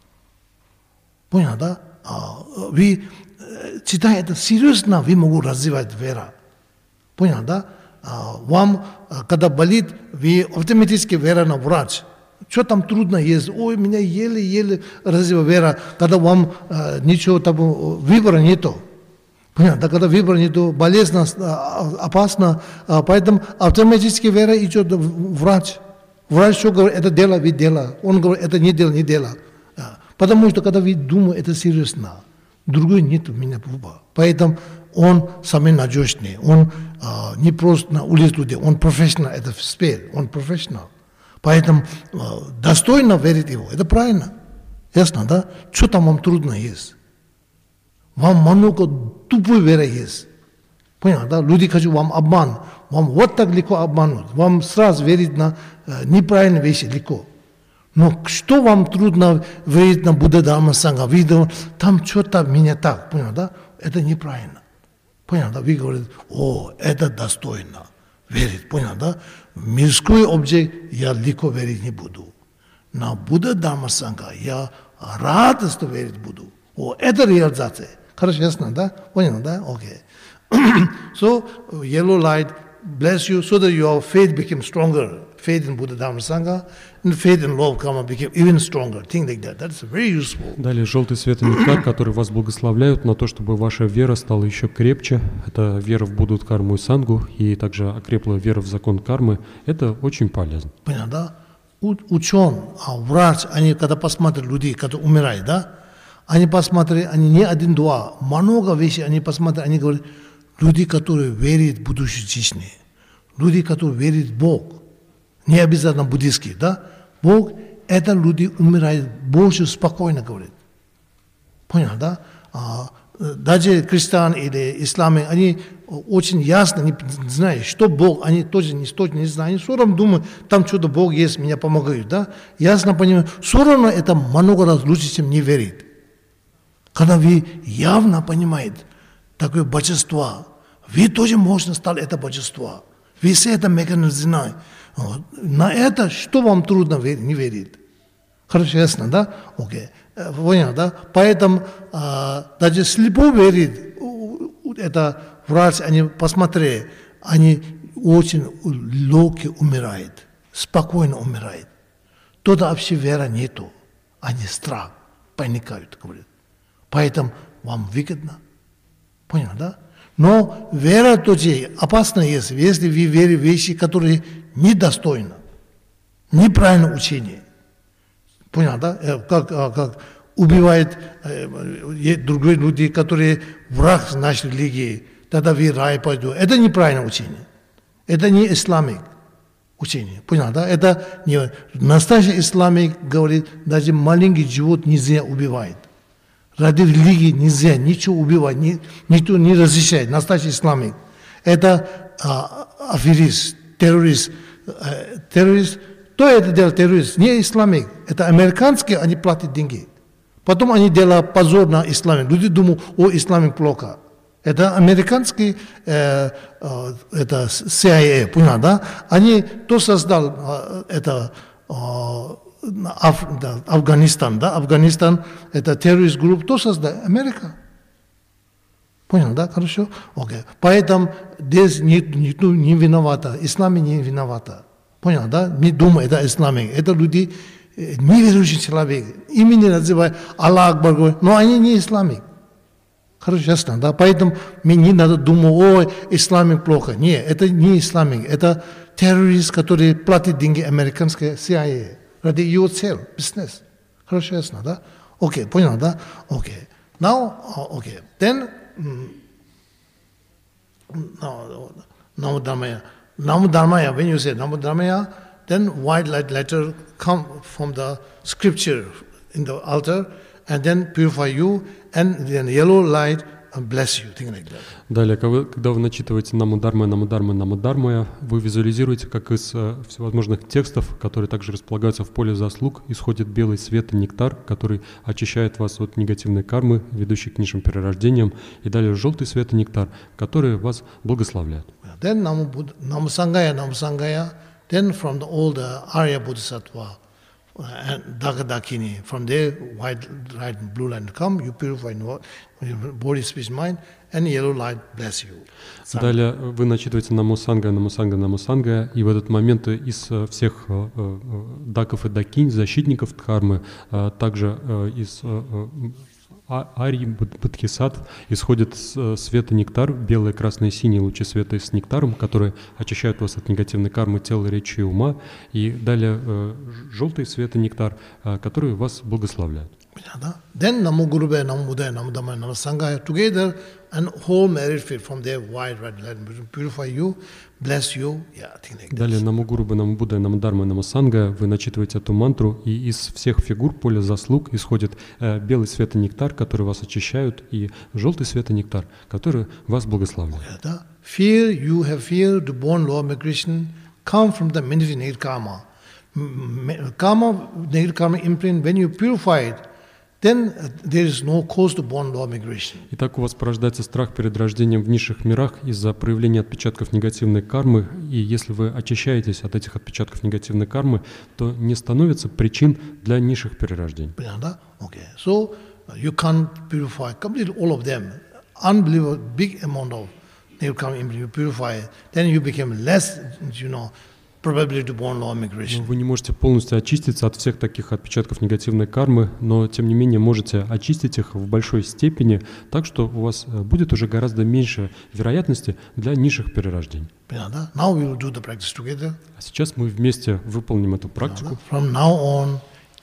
Понял, да? Вы, читая это серьезно, вы могут развивать веру. Понял, да? Вам, когда болит, вы автоматически вера на врач. Что там трудно есть? Ой, меня еле-еле развивает вера. Когда вам ничего там, выбора нету. Понятно, когда выбора нету, болезненно, опасно, поэтому автоматически вера идет в врач. Врач что говорит, это дело, вы дело. Он говорит, это не дело, не дело. Потому что когда вы думаете, это серьезно, другой нет у меня выбора. Поэтому он самый надежный, он а, не просто на улице людей, он профессионал, это сфера, он профессионал. Поэтому а, достойно верить его, это правильно. Ясно, да? Что там вам трудно есть? Вам много тупой веры есть. Понятно, да? Люди хотят вам обман. Вам вот так легко обмануть. Вам сразу верить на э, неправильные вещи легко. Но что вам трудно верить на Будда Дhamma Сангха? Вы думаете, там что-то меня так. Понятно, да? Это неправильно. Понятно, да? Вы говорите, о, это достойно верить. Понятно, да? В мирской объект я легко верить не буду. На Будда Дhamma Сангха я радостно верить буду. О, это реализация. Хорошо, ясно, да? Понятно, да? Окей. So, yellow light bless you so that your faith became stronger. Faith in Buddha Dhamma Sangha and faith in law of karma became even stronger. Things like that. That's very useful. Далее желтый свет и нектар, которые вас благословляют на то, чтобы ваша вера стала еще крепче. Это вера в Будду, Дхарму и Сангу, и также окрепла вера в закон кармы. Это очень полезно. Понятно, да? Учен, а врач, они когда посмотрят людей, которые умирают, да? Они посмотрели, они не один-два, много вещей они посмотрели, они говорят, люди, которые верят в будущую жизнь, люди, которые верят в Бог, не обязательно буддийские, да? Бог, это люди умирают больше спокойно, говорит. Понял, да? А, даже христиан или исламы, они очень ясно не знают, что Бог, они тоже не, точно не знают. Они все равно думают, там что-то Бог есть, меня помогают, да? Ясно понимаю, все равно это много раз лучше, чем не верит. Когда вы явно понимаете такое божество, вы тоже можно стать это божество. Вы все это механизм знаете. На это что вам трудно не верить? Хорошо, ясно, да? Окей. Понял, да? Поэтому а, даже слепо верит, это врач, они посмотри, они очень легко умирают, спокойно умирают. Туда вообще вера нету, они страх, паникают, говорят. Поэтому вам выгодно. Понял, да? Но вера тоже опасна есть, если вы верите в вещи, которые недостойны, неправильное учение. Понял, да? Как, как убивают э, другие люди, которые враг нашей религии, тогда вы рай пойдете. Это неправильное учение. Это не исламик учение. Понял, да? Это не настоящий исламик говорит, даже маленький живот нельзя убивать. Ради религии нельзя ничего убивать, ни, никто не разрешает. Настоящий исламик. Это а, аферист, террорист. А, террорист. Кто это делает террорист? Не исламик. Это американские, они платят деньги. Потом они делают позор на исламик. Люди думают, о, исламик плохо. Это американский, э, э, это си ай эй, понял, да? Они, кто создал э, это э, Аф, да, Афганистан, да? Афганистан, это террорист группа, кто создал? Америка. Понял, да? Хорошо? Окей. Поэтому здесь никто не виновата, ислам не виновата. Понял, да? Не думай, это исламик. Это люди, неверующий человек. Имени называют Аллах Акбар, но они не исламик. Хорошо, ясно, да? Поэтому мне не надо думать, ой, исламик плохо. Нет, это не исламик. Это террорист, который платит деньги американской си ай эй. Ради его цель, бизнес. Хорошо, ясно, да? Окей, понял, да? Окей. Now, okay. Then, Namo Dharmaya. Namo Dharmaya, when you say Namo Dharmaya, then white light letter come from the scripture in the altar and then purify you, and then yellow light bless you, thing like that. Далее, когда вы начитываете Наму Дharmaya, Наму Dharmaya, Наму Dharmaya, вы визуализируете, как из всевозможных текстов, которые также располагаются в поле заслуг, исходит белый свет и нектар, который очищает вас от негативной кармы, ведущей к низшим перерождениям, и далее желтый свет и нектар, который вас благословляет. Then Namu Sangaya, Namu Sangaya, then from the old uh, Arya Bodhisattva and Dagadakini, from there white light and blue light come, you purify your body, speech, mind, and yellow light bless you. Далее вы начитываете Наму Сангая, Наму Сангая, Наму Сангая, и в этот момент из всех даков и дакинь, защитников дхармы, также из Арьи, Бодхисаттв исходит свет и нектар, белые, красные, синие лучи света с нектаром, которые очищают вас от негативной кармы тела, речи и ума, и далее э, желтый свет и нектар, э, которые вас благословляют. Then Namo Gurubhaya, Namo Buddhaya, Namo Dhammaya, Namo Sanghaya, together and whole merit fit from there, white, red, light, purify you, bless you, yeah, things like that. Далее Намо Гурубхая, Намо Буддая, Намо Дharmaya, Намо Сангая, вы начитываете эту мантру, и из всех фигур поля заслуг исходит э, белый свет и нектар, которые вас очищают, и желтый свет и нектар, которые вас благословляют. Fear, you have fear, the born law of migration come from the ministry negative karma. Karma, negative karma imprint, when you purify it, then there is no cause to born law of migration. Итак, у вас порождается страх перед рождением в низших мирах из-за проявления отпечатков негативной кармы, и если вы очищаетесь от этих отпечатков негативной кармы, то не становится причин для низших перерождений. Okay. So you can't purify completely all of them. Unbelievable big amount of negative karma you purify, then you become less, you know, probability to born law of migration. Вы не можете полностью очиститься от всех таких отпечатков негативной кармы, но тем не менее можете очистить их в большой степени, так что у вас будет уже гораздо меньше вероятности для низших перерождений. Now we will do the practice together. А сейчас мы вместе выполним эту практику. From now on,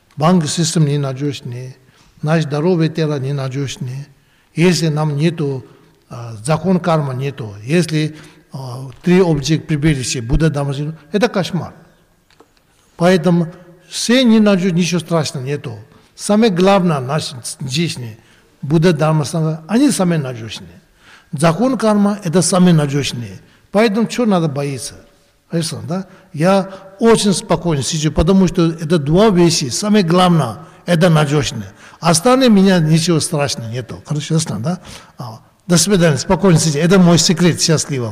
банк систем ненадежный, наше здоровье тела ненадежное, если нам нету а, закон карма нету, если а, три объекта прибежища, Будда, Дhamma, Сангха, это кошмар. Поэтому все ненадежные, ничего страшного нету. Самое главное в нашей жизни, Будда, Дhamma, Сангха, они самые надежные. Закон карма – это самые надежные. Поэтому что надо бояться? Да? Я очень спокойно сижу, потому что это два вещи. Самое главное – это надежное. Остальное меня ничего страшного нету. Хорошо, да? До свидания, спокойно сидите. Это мой секрет, счастливо.